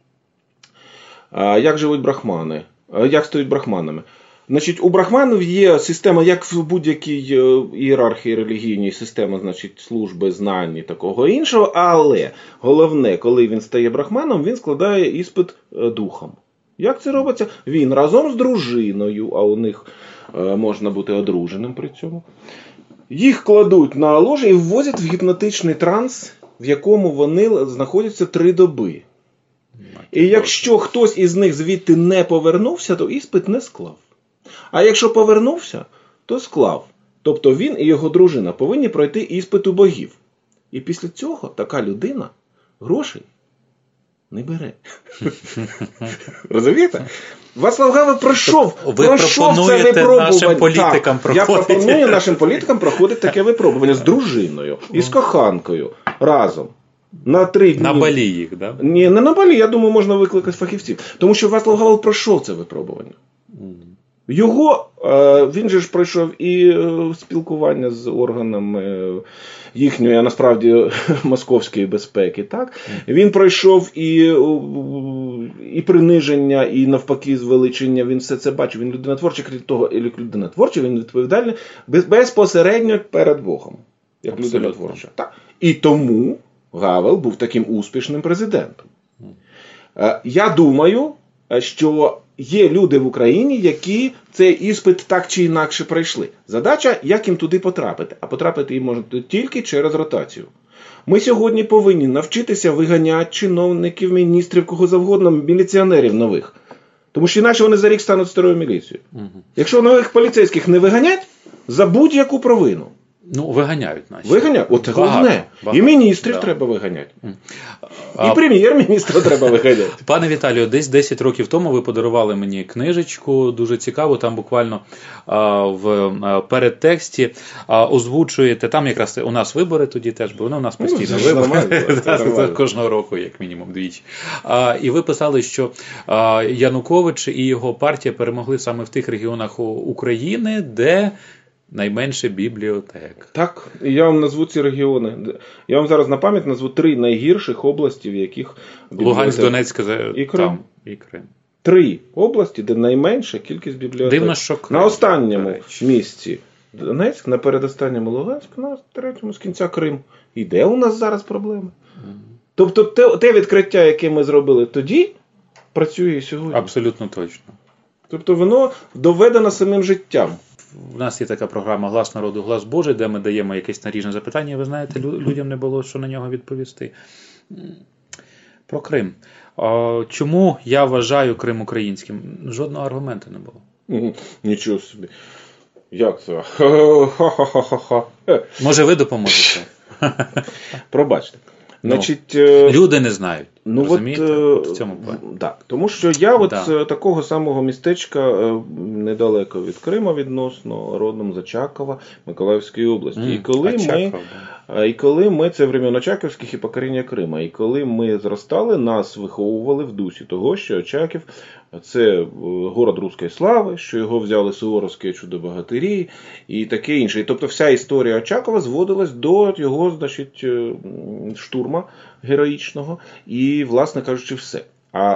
Як живуть брахмани? Як стають брахманами? Значить, у брахманів є система, як в будь-якій ієрархії релігійній, система, значить, служби, знань і такого іншого, але головне, коли він стає брахманом, він складає іспит духом. Як це робиться? Він разом з дружиною, а у них можна бути одруженим при цьому, їх кладуть на ложе і ввозять в гіпнотичний транс, в якому вони знаходяться 3 доби. І якщо хтось із них звідти не повернувся, то іспит не склав. А якщо повернувся, то склав. Тобто він і його дружина повинні пройти іспит у богів. І після цього така людина грошей не бере. Розумієте? Вацлав Гавел пройшов це випробування. Нашим політикам я пропоную нашим політикам проходити таке випробування з дружиною і з коханкою разом. На 3 дні. На Балі їх, да? Ні, не на Балі, я думаю, можна викликати фахівців. Тому що Вацлав Гавел пройшов це випробування. Він же ж пройшов і спілкування з органами їхньої, а насправді, московської безпеки. Так? Він пройшов і приниження, і навпаки звеличення, він все це бачив. Він людина творча, крім того, як людина творча, він відповідальний безпосередньо перед Богом, як людина творча. Так? І тому Гавел був таким успішним президентом. Я думаю, що є люди в Україні, які цей іспит так чи інакше пройшли. Задача, як їм туди потрапити. А потрапити їм можна тільки через ротацію. Ми сьогодні повинні навчитися виганяти чиновників, міністрів, кого завгодно, міліціонерів нових. Тому що інакше вони за рік стануть старою міліцією. Якщо нових поліцейських не виганять, за будь-яку провину. Ну, виганяють наші. Виганяють? От це головне. І міністрів треба виганяти. І прем'єр-міністра треба виганяти. Пане Віталію, десь 10 років тому ви подарували мені книжечку, дуже цікаву, там буквально в передтексті озвучуєте, там якраз у нас вибори тоді теж були, у нас постійно вибори, кожного року, як мінімум, двічі. І ви писали, що Янукович і його партія перемогли саме в тих регіонах України, де найменше бібліотек. Так, я вам назву ці регіони. Я вам зараз на пам'ять назву 3 найгірших області, в яких Луганськ, Донецьк і Крим. І Крим. 3 області, де найменша кількість бібліотек. Дивно, що Крим. На останньому місці Донецьк, на передостанньому Луганськ, на третьому з кінця Крим. І де у нас зараз проблеми? Тобто те відкриття, яке ми зробили тоді, працює і сьогодні. Абсолютно точно. Тобто воно доведено самим життям. У нас є така програма «Глас народу, глас Божий», де ми даємо якесь наріжне запитання, і ви знаєте, людям не було що на нього відповісти. Про Крим. Чому я вважаю Крим українським? Жодного аргументу не було. Нічого собі. Як це? Може, ви допоможете? Пробачте. Значить, люди не знають. Ну, розумієте? В цьому плані. Так, тому що я з такого самого містечка недалеко від Крима відносно, родом з Очакова, Миколаївської області. І коли ми, це времен Очаківських і покоріння Крима, і коли ми зростали, нас виховували в дусі того, що Очаків – це город руської слави, що його взяли суворовські чудо-богатирі і таке інше. І тобто вся історія Очакова зводилась до його, значить, штурма героїчного і, власне кажучи, все. А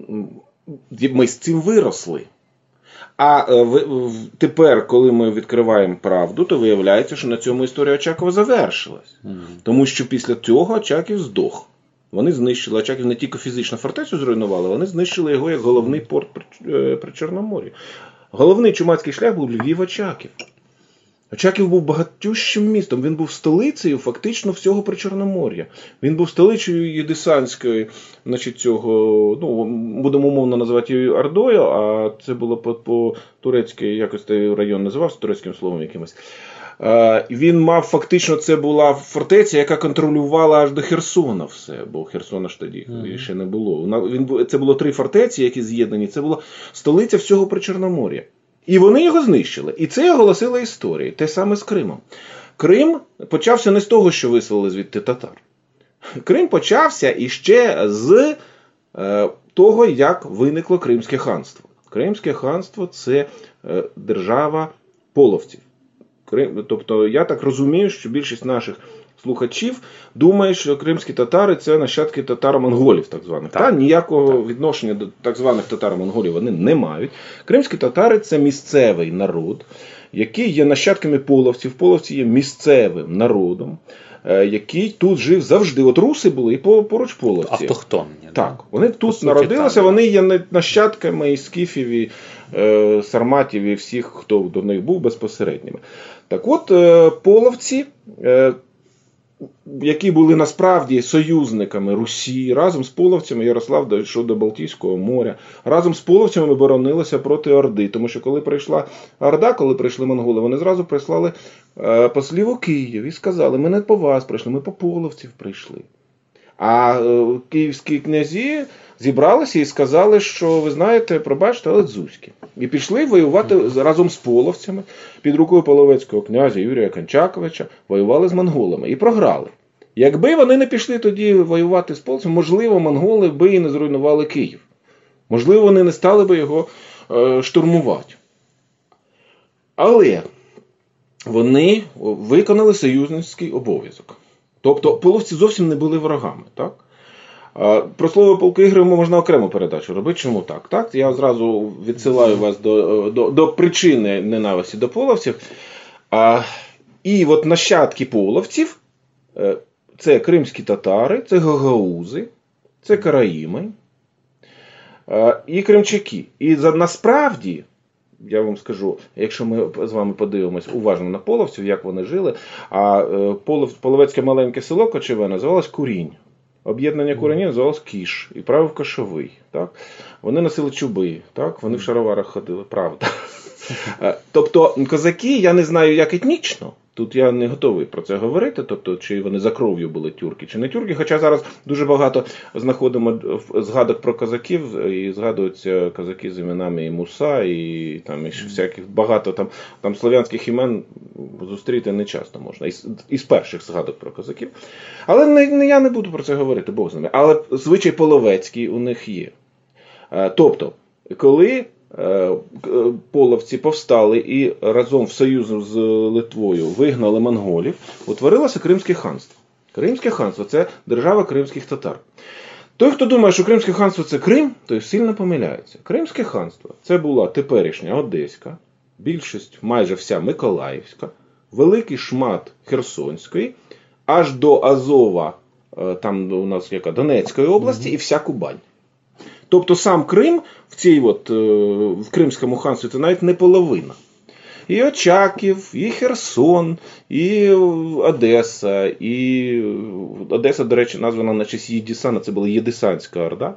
ми з цим виросли. А тепер, коли ми відкриваємо правду, то виявляється, що на цьому історія Очакова завершилась. Тому що після цього Очаків здох. Вони знищили, Очаків не тільки фізично фортецю зруйнували, вони знищили його як головний порт при Чорноморі. Головний чумацький шлях був Львів-Очаків. Очаків був багатющим містом, він був столицею фактично всього Причорномор'я. Він був столицею Єдисанської, значить, цього, ну, будемо умовно називати її Ордою, а це було по-турецьки, якось той район називався турецьким словом якимось. Він мав фактично, це була фортеця, яка контролювала аж до Херсона все, бо Херсона ж тоді ще не було. Це було 3 фортеці, які з'єднані, це була столиця всього Причорномор'я. І вони його знищили. І це оголосила історія. Те саме з Кримом. Крим почався не з того, що виселили звідти татар. Крим почався іще з того, як виникло Кримське ханство. Кримське ханство – це держава половців. Тобто, я так розумію, що більшість наших слухачів думає, що кримські татари – це нащадки татаро-монголів, так званих. Ніякого відношення до так званих татаро-монголів вони не мають. Кримські татари – це місцевий народ, який є нащадками половців. Половці є місцевим народом, який тут жив завжди. От руси були і поруч половці. Автохтонні. Так, вони тут народилися, вони є нащадками і скіфів, і сарматів, і всіх, хто до них був безпосередніми. Так от, половці, які були насправді союзниками Русі, разом з половцями Ярослав дійшов до Балтійського моря, разом з половцями боронилися проти Орди, тому що коли прийшла Орда, коли прийшли монголи, вони зразу прислали послів у Київ і сказали: ми не по вас прийшли, ми по половців прийшли. А київські князі зібралися і сказали, що, ви знаєте, пробачте, але дзузькі. І пішли воювати разом з половцями, під рукою половецького князя Юрія Кончаковича, воювали з монголами і програли. Якби вони не пішли тоді воювати з половцями, можливо, монголи би і не зруйнували Київ. Можливо, вони не стали би його штурмувати. Але вони виконали союзницький обов'язок. Тобто половці зовсім не були ворогами, так? Про слово полки Ігоревому можна окрему передачу робити. Чому так? Так? Я зразу відсилаю вас до причини ненависті до половців. І от нащадки половців – це кримські татари, це гагаузи, це караїми і кримчаки. І насправді, я вам скажу, якщо ми з вами подивимось уважно на половців, як вони жили, половецьке маленьке село Кочеве називалось Курінь. Об'єднання куренів називалось Кіш і правив Кошовий. Так? Вони носили чуби, так? Вони в шароварах ходили, правда. Тобто козаки, я не знаю як етнічно, Тут я не готовий про це говорити, тобто, чи вони за кров'ю були тюрки, чи не тюрки. Хоча зараз дуже багато знаходимо згадок про козаків, і згадуються козаки з іменами і Муса, і там і всяких багато там слов'янських імен зустріти не часто можна. Із перших згадок про козаків. Але я не буду про це говорити, Бог з ними. Але звичай половецький у них є. Тобто, коли половці повстали і разом в союзу з Литвою вигнали монголів, утворилося Кримське ханство. Кримське ханство – це держава кримських татар. Той, хто думає, що Кримське ханство – це Крим, той сильно помиляється. Кримське ханство – це була теперішня Одеська, більшість, майже вся Миколаївська, великий шмат Херсонської, аж до Азова, там у нас яка Донецької області, і вся Кубань. Тобто сам Крим в Кримському ханстві це навіть не половина. І Очаків, і Херсон, і Одеса. І Одеса, до речі, названа на честь Єдисана, це була Єдисанська Орда.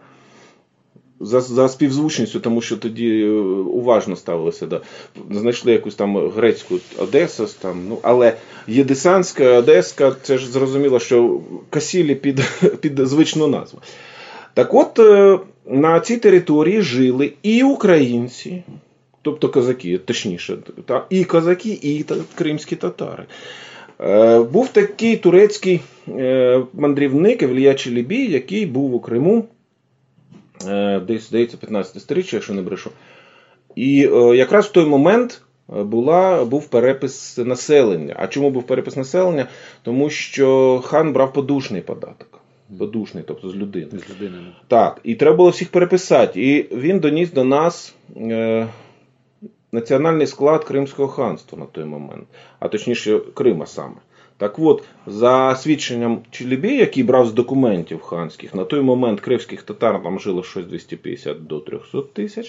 За співзвучністю, тому що тоді уважно ставилося. Знайшли якусь там грецьку Одесу, але Єдисанська, Одеська, це ж зрозуміло, що косілі під звичну назву. Так от, на цій території жили і українці, тобто козаки, точніше, і козаки, і кримські татари. Був такий турецький мандрівник Евлія Челебій, який був у Криму, десь, здається, 15 сторіччя, якщо не брешу. І якраз в той момент був перепис населення. А чому був перепис населення? Тому що хан брав подушний податок. Подушний, тобто з людини. З людини. Так, і треба було всіх переписати. І він доніс до нас національний склад Кримського ханства на той момент. А точніше, Крима саме. Так от, за свідченням Челебія, який брав з документів ханських, на той момент кримських татар там жило щось 250 до 300 тисяч.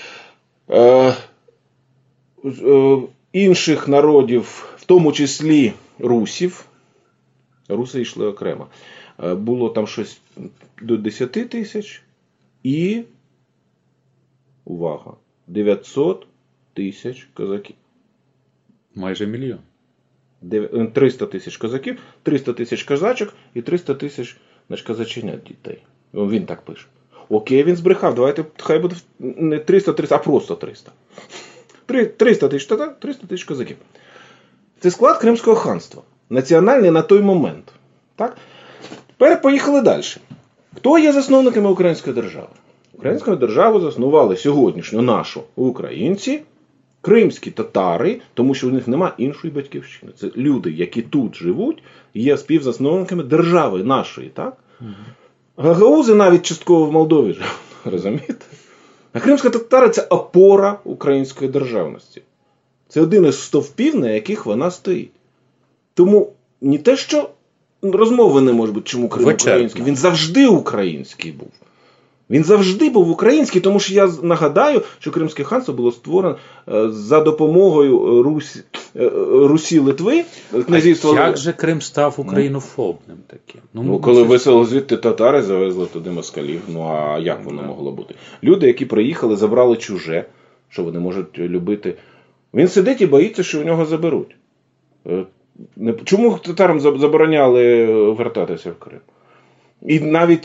Інших народів, в тому числі русів, руси йшли окремо, було там щось до 10 тисяч і, увага, 900 тисяч козаків. Майже мільйон. 300 тисяч козаків, 300 тисяч козачок і 300 тисяч козаченят дітей. Він так пише. Окей, він збрехав, давайте, хай буде не 300, а просто 300. 300 тисяч татар, 300 тисяч козаків. Це склад Кримського ханства. Національний на той момент. Так? Тепер поїхали далі. Хто є засновниками української держави? Українську державу заснували сьогоднішню нашу українці, кримські татари, тому що у них немає іншої батьківщини. Це люди, які тут живуть, є співзасновниками держави нашої. Так? Гагаузи навіть частково в Молдові живуть. Розумієте? А кримські татари – це опора української державності. Це один із стовпів, на яких вона стоїть. Тому не те, що розмови не може бути, чому Крим український. Він завжди український був. Він завжди був український, тому що я нагадаю, що Кримське ханство було створено за допомогою Русі Литви. Як же Крим став українофобним таким? Коли виселили звідти татари, завезли туди москалів. А як воно могло бути? Люди, які приїхали, забрали чуже, що вони можуть любити. Він сидить і боїться, що у нього заберуть. Чому татарам забороняли вертатися в Крим? І навіть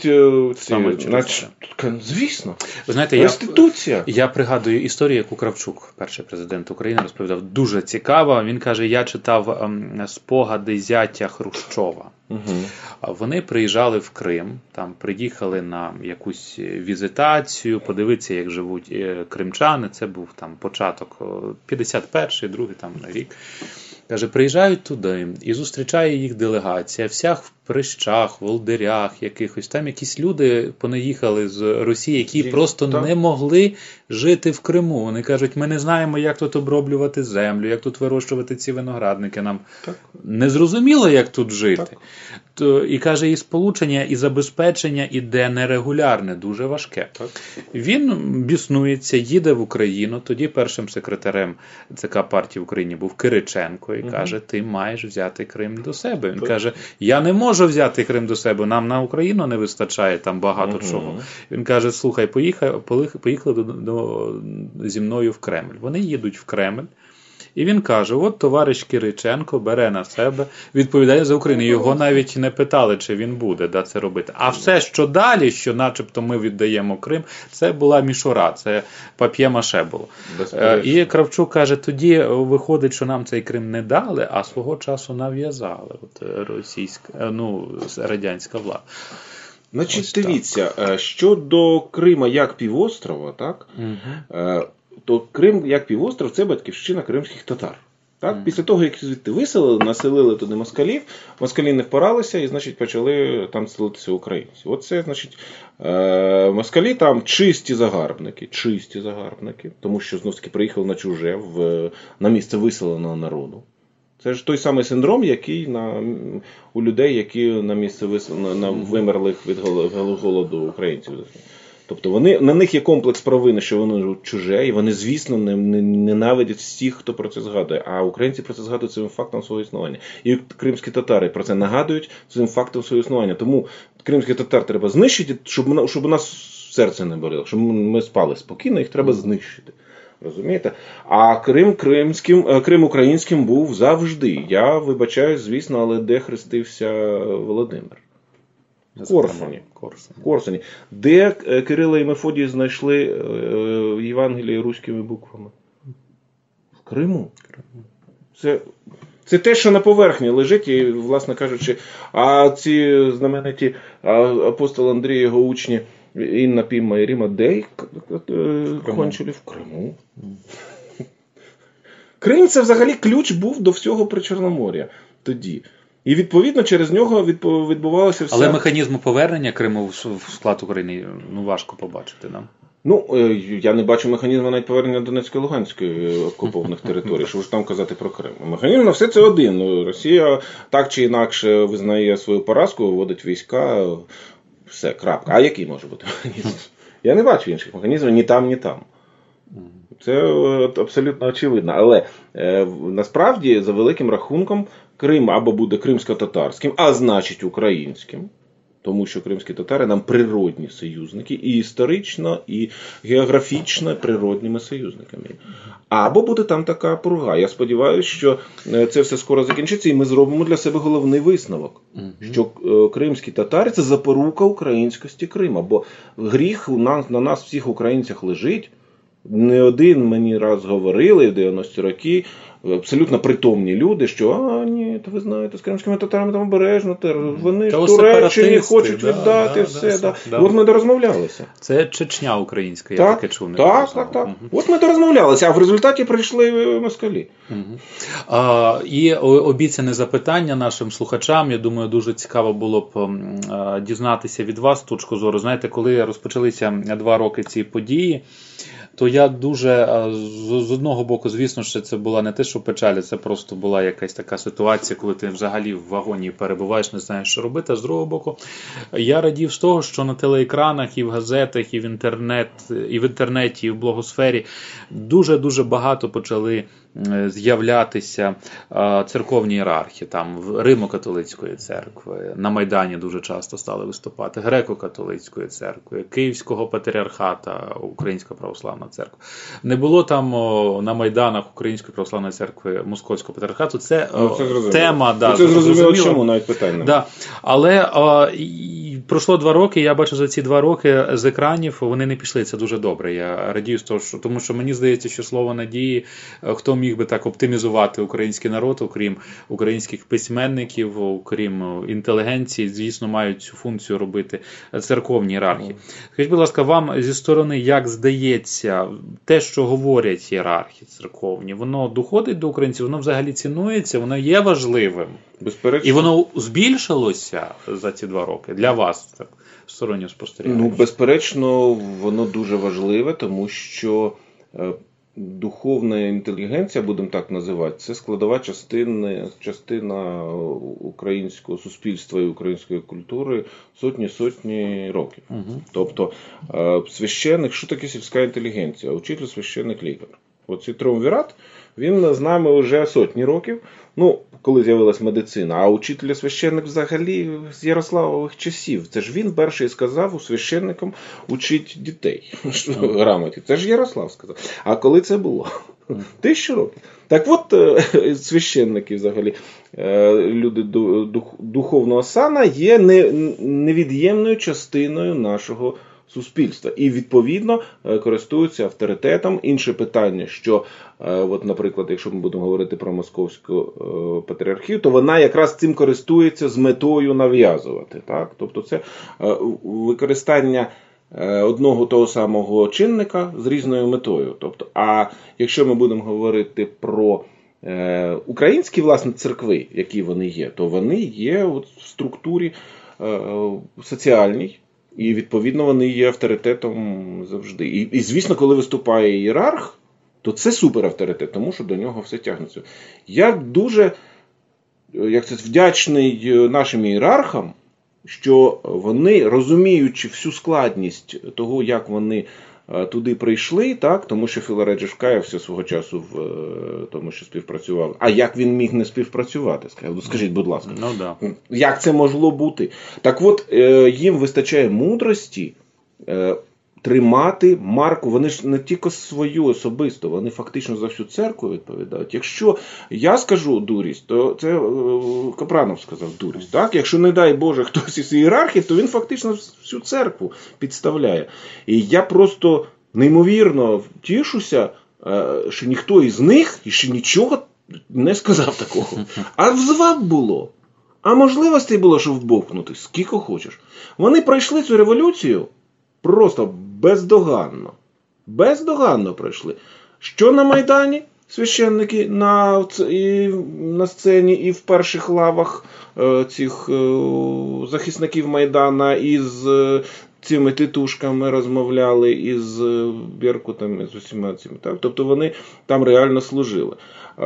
звісно, ви знаєте, реституція. Я пригадую історію, яку Кравчук, перший президент України, розповідав. Дуже цікаво. Він каже, я читав спогади зятя Хрущова. Вони приїжджали в Крим, там приїхали на якусь візитацію, подивитися, як живуть кримчани. Це був там початок 51-й, другий там рік. Каже, приїжджають туди і зустрічає їх делегація, вся в прищах, волдирях якихось. Там якісь люди понаїхали з Росії, які просто не могли жити в Криму. Вони кажуть, ми не знаємо, як тут оброблювати землю, як тут вирощувати ці виноградники. Нам не зрозуміло, як тут жити. І каже, і сполучення, і забезпечення іде нерегулярне, дуже важке. Він біснується, їде в Україну. Тоді першим секретарем ЦК партії в Україні був Кириченко. І каже, ти маєш взяти Крим до себе. Він каже, я не можу взяти Крим до себе, нам на Україну не вистачає там багато чого. Він каже, слухай, поїхали зі мною в Кремль. Вони їдуть в Кремль. І він каже, от товариш Кириченко бере на себе відповідальність за Україну. Його навіть не питали, чи він буде це робити. А все, що далі, що начебто ми віддаємо Крим, це була мішура, це пап'є-маше було. І Кравчук каже, тоді виходить, що нам цей Крим не дали, а свого часу нав'язали радянська влада. Значить, дивіться, щодо Крима як півострова, так, то Крим як півостров – це батьківщина кримських татар. Так? Після того, як звідти виселили, населили туди москалів, москалі не впоралися і, значить, почали там селитися українці. Оце, значить, москалі там чисті загарбники, тому що, знову-таки, приїхали на чуже, на місце виселеного народу. Це ж той самий синдром, який у людей, які на місце вимерлих від голоду українців. Тобто на них є комплекс провини, що вони чуже, і вони, звісно, ненавидять всіх, хто про це згадує. А українці про це згадують своїм фактом свого існування. І кримські татари про це нагадують своїм фактом свого існування. Тому кримських татар треба знищити, щоб у нас серце не боліло, щоб ми спали спокійно, їх треба знищити. Розумієте? А Крим українським був завжди. Я вибачаюсь, звісно, але де хрестився Володимир? В Корсуні. Де Кирило і Мефодій знайшли Євангеліє руськими буквами? В Криму. Це те, що на поверхні лежить, і, власне кажучи, а ці знамениті апостол Андрій, його учні, Інна, Пімма і Ріма, де їх кончили? В Криму. Крим – це взагалі ключ був до всього Причорномор'я тоді. І, відповідно, через нього відбувалося все. Але механізму повернення Криму в склад України важко побачити нам. Я не бачу механізму навіть повернення Донецької і Луганської окупованих територій, що ж там казати про Крим. Механізм на все це один. Росія так чи інакше визнає свою поразку, виводить війська, все, крапка. А який може бути механізм? Я не бачу інших механізмів ні там, ні там. Це абсолютно очевидно. Але насправді, за великим рахунком, Крим або буде кримсько-татарським, а значить українським. Тому що кримські татари нам природні союзники, і історично, і географічно природніми союзниками. Або буде там така пурга. Я сподіваюся, що це все скоро закінчиться, і ми зробимо для себе головний висновок. Що кримські татари – це запорука українськості Крима. Бо гріх на нас всіх українцях лежить. Не один мені раз говорили в 90-ті роки, абсолютно притомні люди, що ні, то ви знаєте, з кримськими татарами там обережно, вони ж Туреччині хочуть віддати все. От ми дорозмовлялися. Це Чечня українська, я таке чув. Так. От ми дорозмовлялися, а в результаті прийшли москалі. І обіцяне запитання нашим слухачам, я думаю, дуже цікаво було б дізнатися від вас точку зору. Знаєте, коли розпочалися 2 роки ці події, то я дуже, з одного боку, звісно, що це була не те, що печаль, це просто була якась така ситуація, коли ти взагалі в вагоні перебуваєш, не знаєш, що робити. А з другого боку, я радів з того, що на телеекранах, і в газетах, і в інтернеті, і в блогосфері дуже-дуже багато почали з'являтися церковні ієрархи, там Римо-католицької церкви, на Майдані дуже часто стали виступати, Греко-католицької церкви, Київського патріархата, Українська православна церква. Не було там на Майданах Української православної церкви Московського патріархату. Це тема. Це зрозуміло, чому навіть питання. Але пройшло 2 роки, я бачу за ці 2 роки з екранів, вони не пішли, це дуже добре. Я радію з того, тому що мені здається, що слово надії, хто міг би так оптимізувати український народ, окрім українських письменників, окрім інтелігенції, звісно, мають цю функцію робити церковні ієрархи. Скажіть, будь ласка, вам зі сторони, як здається, те, що говорять ієрархи церковні, воно доходить до українців, воно взагалі цінується, воно є важливим? Безперечно. І воно збільшилося за ці 2 роки для вас, так, сторонньо спостерігання? Безперечно, воно дуже важливе, тому що духовна інтелігенція, будемо так називати, це складова частина українського суспільства і української культури сотні років. Тобто священник, що таке сільська інтелігенція? Учитель, священник, лікар. Оцей триумвірат, він з нами вже сотні років, коли з'явилась медицина, а учитель священник взагалі з Ярославових часів. Це ж він перший сказав у священникам учить дітей грамоті. Це ж Ярослав сказав. А коли це було? 1000 років. Так от, священники взагалі, люди духовного сана є невід'ємною частиною нашого суспільства. І, відповідно, користуються авторитетом. Інше питання, що, от, наприклад, якщо ми будемо говорити про Московську патріархію, то вона якраз цим користується з метою нав'язувати. Так? Тобто це використання одного того самого чинника з різною метою. Тобто, а якщо ми будемо говорити про українські, власне, церкви, які вони є, то вони є от в структурі соціальній, і, відповідно, вони є авторитетом завжди. І, звісно, коли виступає ієрарх, то це суперавторитет, тому що до нього все тягнеться. Я дуже вдячний нашим ієрархам, що вони, розуміючи всю складність того, як вони туди прийшли, так, тому що Філарет же вкаявся свого часу в тому, що співпрацював. А як він міг не співпрацювати? Скажіть, будь ласка. Ну, да. Як це могло бути? Так от, їм вистачає мудрості тримати марку. Вони ж не тільки свою особисто, вони фактично за всю церкву відповідають. Якщо я скажу дурість, то це Капранов сказав дурість. Так? Якщо, не дай Боже, хтось із ієрархів, то він фактично всю церкву підставляє. І я просто неймовірно тішуся, що ніхто із них ще нічого не сказав такого. А взваб було. А можливостей було, щоб вбовкнути, скільки хочеш. Вони пройшли цю революцію просто бездоганно. Бездоганно пройшли. Що на Майдані? Священники на сцені і в перших лавах цих захисників Майдана із цими титушками розмовляли, із Беркутами, з усіма цими. Так? Тобто вони там реально служили.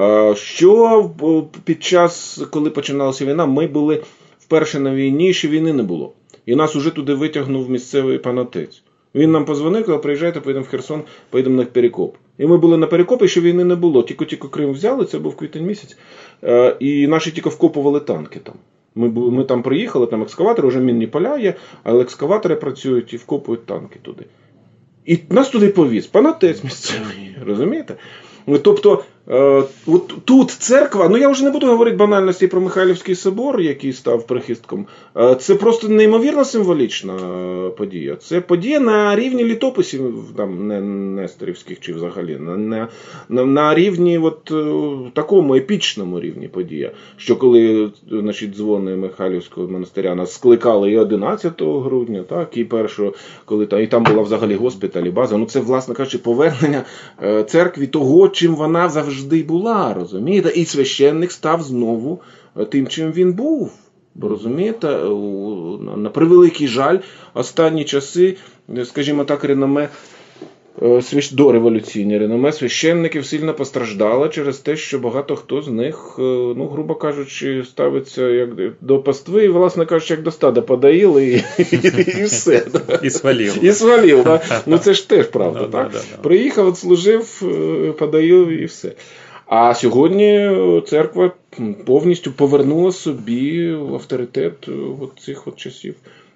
Що під час, коли починалася війна, ми були вперше на війні, ще війни не було. І нас уже туди витягнув місцевий панотець. Він нам позвонив, сказав, приїжджайте, поїдемо в Херсон, поїдемо на Перекоп. І ми були на Перекопі, ще війни не було. Тільки Крим взяли, це був квітень місяць. І наші тільки вкопували танки там. Ми там приїхали, там екскаватори, вже мінні поля є, але екскаватори працюють і вкопують танки туди. І нас туди повіз панотець місцевий, розумієте? Тобто, от тут церква, я вже не буду говорити банальності про Михайлівський собор, який став прихистком, це просто неймовірно символічна подія. Це подія на рівні літописів, там, не несторівських чи взагалі, на рівні такому епічному рівні подія. Що коли дзвони Михайлівського монастиря нас скликали і 11 грудня, так, і 1, коли і там була взагалі госпіталь і база, це, власне кажучи, повернення церкві того, чим вона завжди була, розумієте? І священник став знову тим, чим він був. Бо, розумієте, на превеликий жаль, останні часи, скажімо так, реноме, дореволюційне реноме священників сильно постраждало через те, що багато хто з них, грубо кажучи, ставиться як до пастви, і, власне кажучи, як до стада подаїли і все. І свалив. І свалив, так? Це ж теж правда, так? Приїхав, служив, подаїв і все. А сьогодні церква повністю повернула собі авторитет цих часів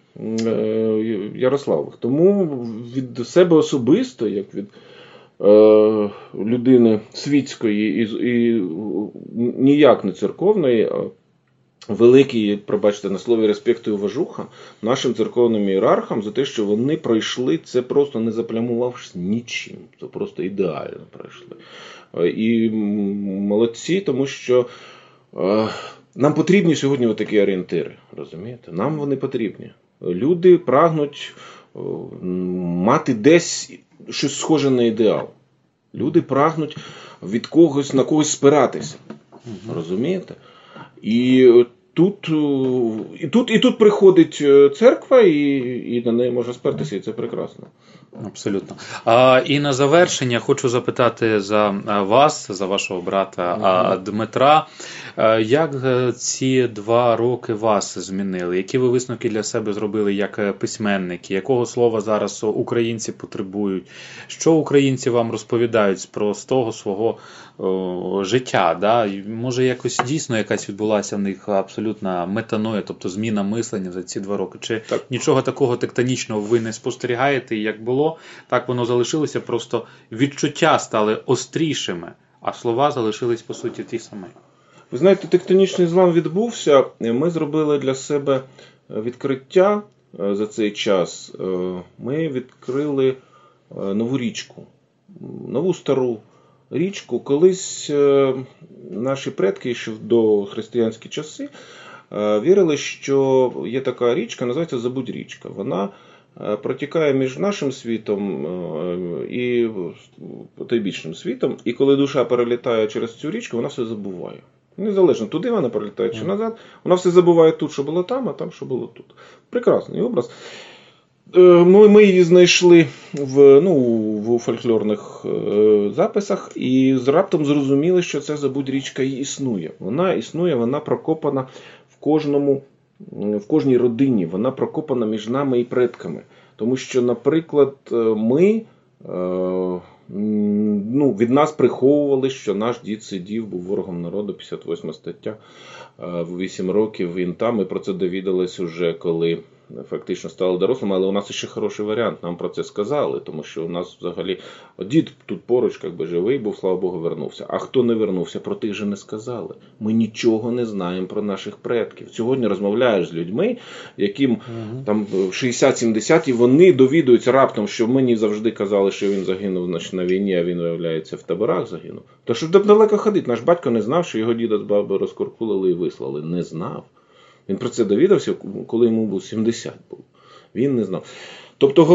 Ярославових. Тому від себе особисто, як від людини світської і ніяк не церковної, великий, пробачте на слові, респект і уважуха нашим церковним ієрархам за те, що вони пройшли це просто не заплямувавшись нічим. Це просто ідеально пройшли. І молодці, тому що нам потрібні сьогодні такі орієнтири, розумієте? Нам вони потрібні. Люди прагнуть мати десь щось схоже на ідеал. Люди прагнуть від когось на когось спиратися, розумієте? І тут приходить церква, і на неї може спертися, і це прекрасно. Абсолютно. І на завершення хочу запитати за вас, за вашого брата Дмитра. Як ці 2 роки вас змінили? Які ви висновки для себе зробили як письменники? Якого слова зараз українці потребують? Що українці вам розповідають про того свого життя? Да? Може якось дійсно якась відбулася в них абсолютно абсолютна метаноя, тобто зміна мислення за ці 2 роки? Чи Так. нічого такого тектонічного ви не спостерігаєте, і як було, так воно залишилося, просто відчуття стали острішими, а слова залишились, по суті, ті самі? Ви знаєте, тектонічний злам відбувся. Ми зробили для себе відкриття за цей час. Ми відкрили нову річку, нову стару річку. Колись наші предки, ще в дохристиянські часи, вірили, що є така річка, називається Забудь-річка. Вона протікає між нашим світом і потойбічним світом, і коли душа перелітає через цю річку, вона все забуває. Незалежно, туди вона перелітає чи назад, вона все забуває тут, що було там, а там, що було тут. Прекрасний образ. Ми її знайшли в фольклорних записах і раптом зрозуміли, що ця Забудь-річка і існує. Вона існує, вона прокопана в кожній родині, вона прокопана між нами і предками. Тому що, наприклад, ми від нас приховували, що наш дід сидів, був ворогом народу, 58 стаття, в 8 років він там, і про це довідались уже, коли фактично стали дорослими, але у нас ще хороший варіант, нам про це сказали, тому що у нас взагалі дід тут поруч живий був, слава Богу, вернувся. А хто не вернувся, про тих же не сказали. Ми нічого не знаємо про наших предків. Сьогодні розмовляєш з людьми, яким там 60-70, і вони довідуються раптом, що мені завжди казали, що він загинув на війні, а він, виявляється, в таборах загинув. То що далеко ходить? Наш батько не знав, що його діда з бабою розкуркулили і вислали. Не знав. Він про це довідався, коли йому був 70. Він не знав. Тобто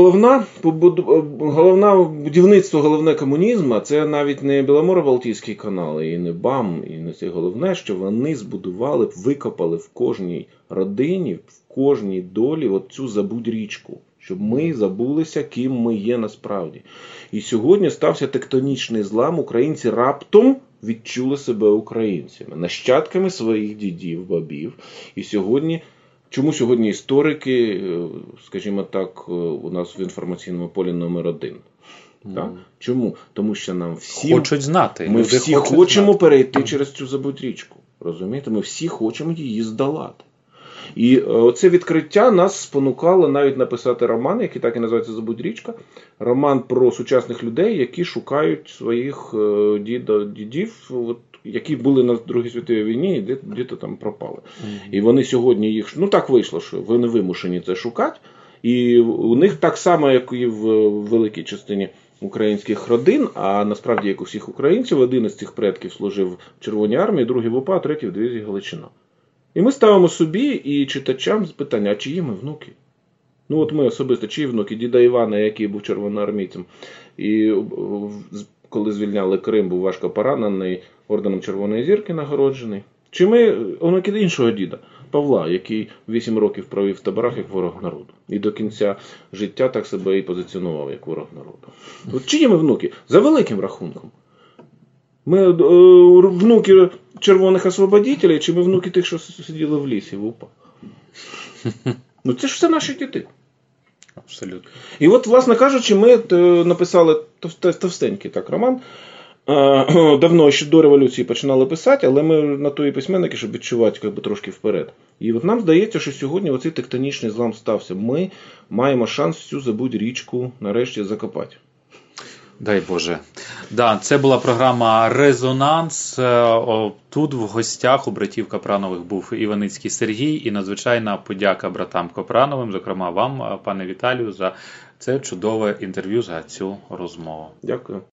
головне будівництво, головне комунізму, це навіть не Біломоро-Балтійський канал, і не БАМ, і не це головне, що вони збудували, викопали в кожній родині, в кожній долі оцю Забудь-річку. Щоб ми забулися, ким ми є насправді. І сьогодні стався тектонічний злам, українці раптом відчули себе українцями, нащадками своїх дідів, бабів. І сьогодні, чому сьогодні історики, скажімо так, у нас в інформаційному полі номер 1? Так? Чому? Тому що нам всі хочуть знати. Ми всі хочемо перейти через цю Забудь-річку. Розумієте? Ми всі хочемо її здолати. І оце відкриття нас спонукало навіть написати роман, який так і називається «Забудь-річка». Роман про сучасних людей, які шукають своїх дідів, які були на Другій світовій війні і де-то там пропали. І вони сьогодні їх, так вийшло, що вони вимушені це шукати. І у них так само, як і в великій частині українських родин, а насправді, як у всіх українців, один із цих предків служив в Червоній армії, другий в УПА, а третій в дивізії Галичина. І ми ставимо собі і читачам питання, а чиї ми внуки? Ми особисто, чиї внуки? Діда Івана, який був червоноармійцем, і коли звільняли Крим, був важко поранений, орденом Червоної Зірки нагороджений. Чи ми онуки іншого діда, Павла, який 8 років провів в таборах як ворог народу. І до кінця життя так себе і позиціонував як ворог народу. Чиї ми внуки? За великим рахунком. Ми внуки червоних освободителів, чи ми внуки тих, що сиділи в лісі, в УПА? Це ж все наші діти. Абсолютно. І власне кажучи, ми написали товстенький роман. Давно, ще до революції починали писати, але ми на то і письменники, щоб відчувати трошки вперед. І нам здається, що сьогодні оцей тектонічний злам стався. Ми маємо шанс цю Забудь-річку нарешті закопати. Дай Боже. Це була програма «Резонанс». Тут в гостях у братів Капранових був Іваницький Сергій і надзвичайна подяка братам Капрановим, зокрема вам, пане Віталію, за це чудове інтерв'ю, за цю розмову. Дякую.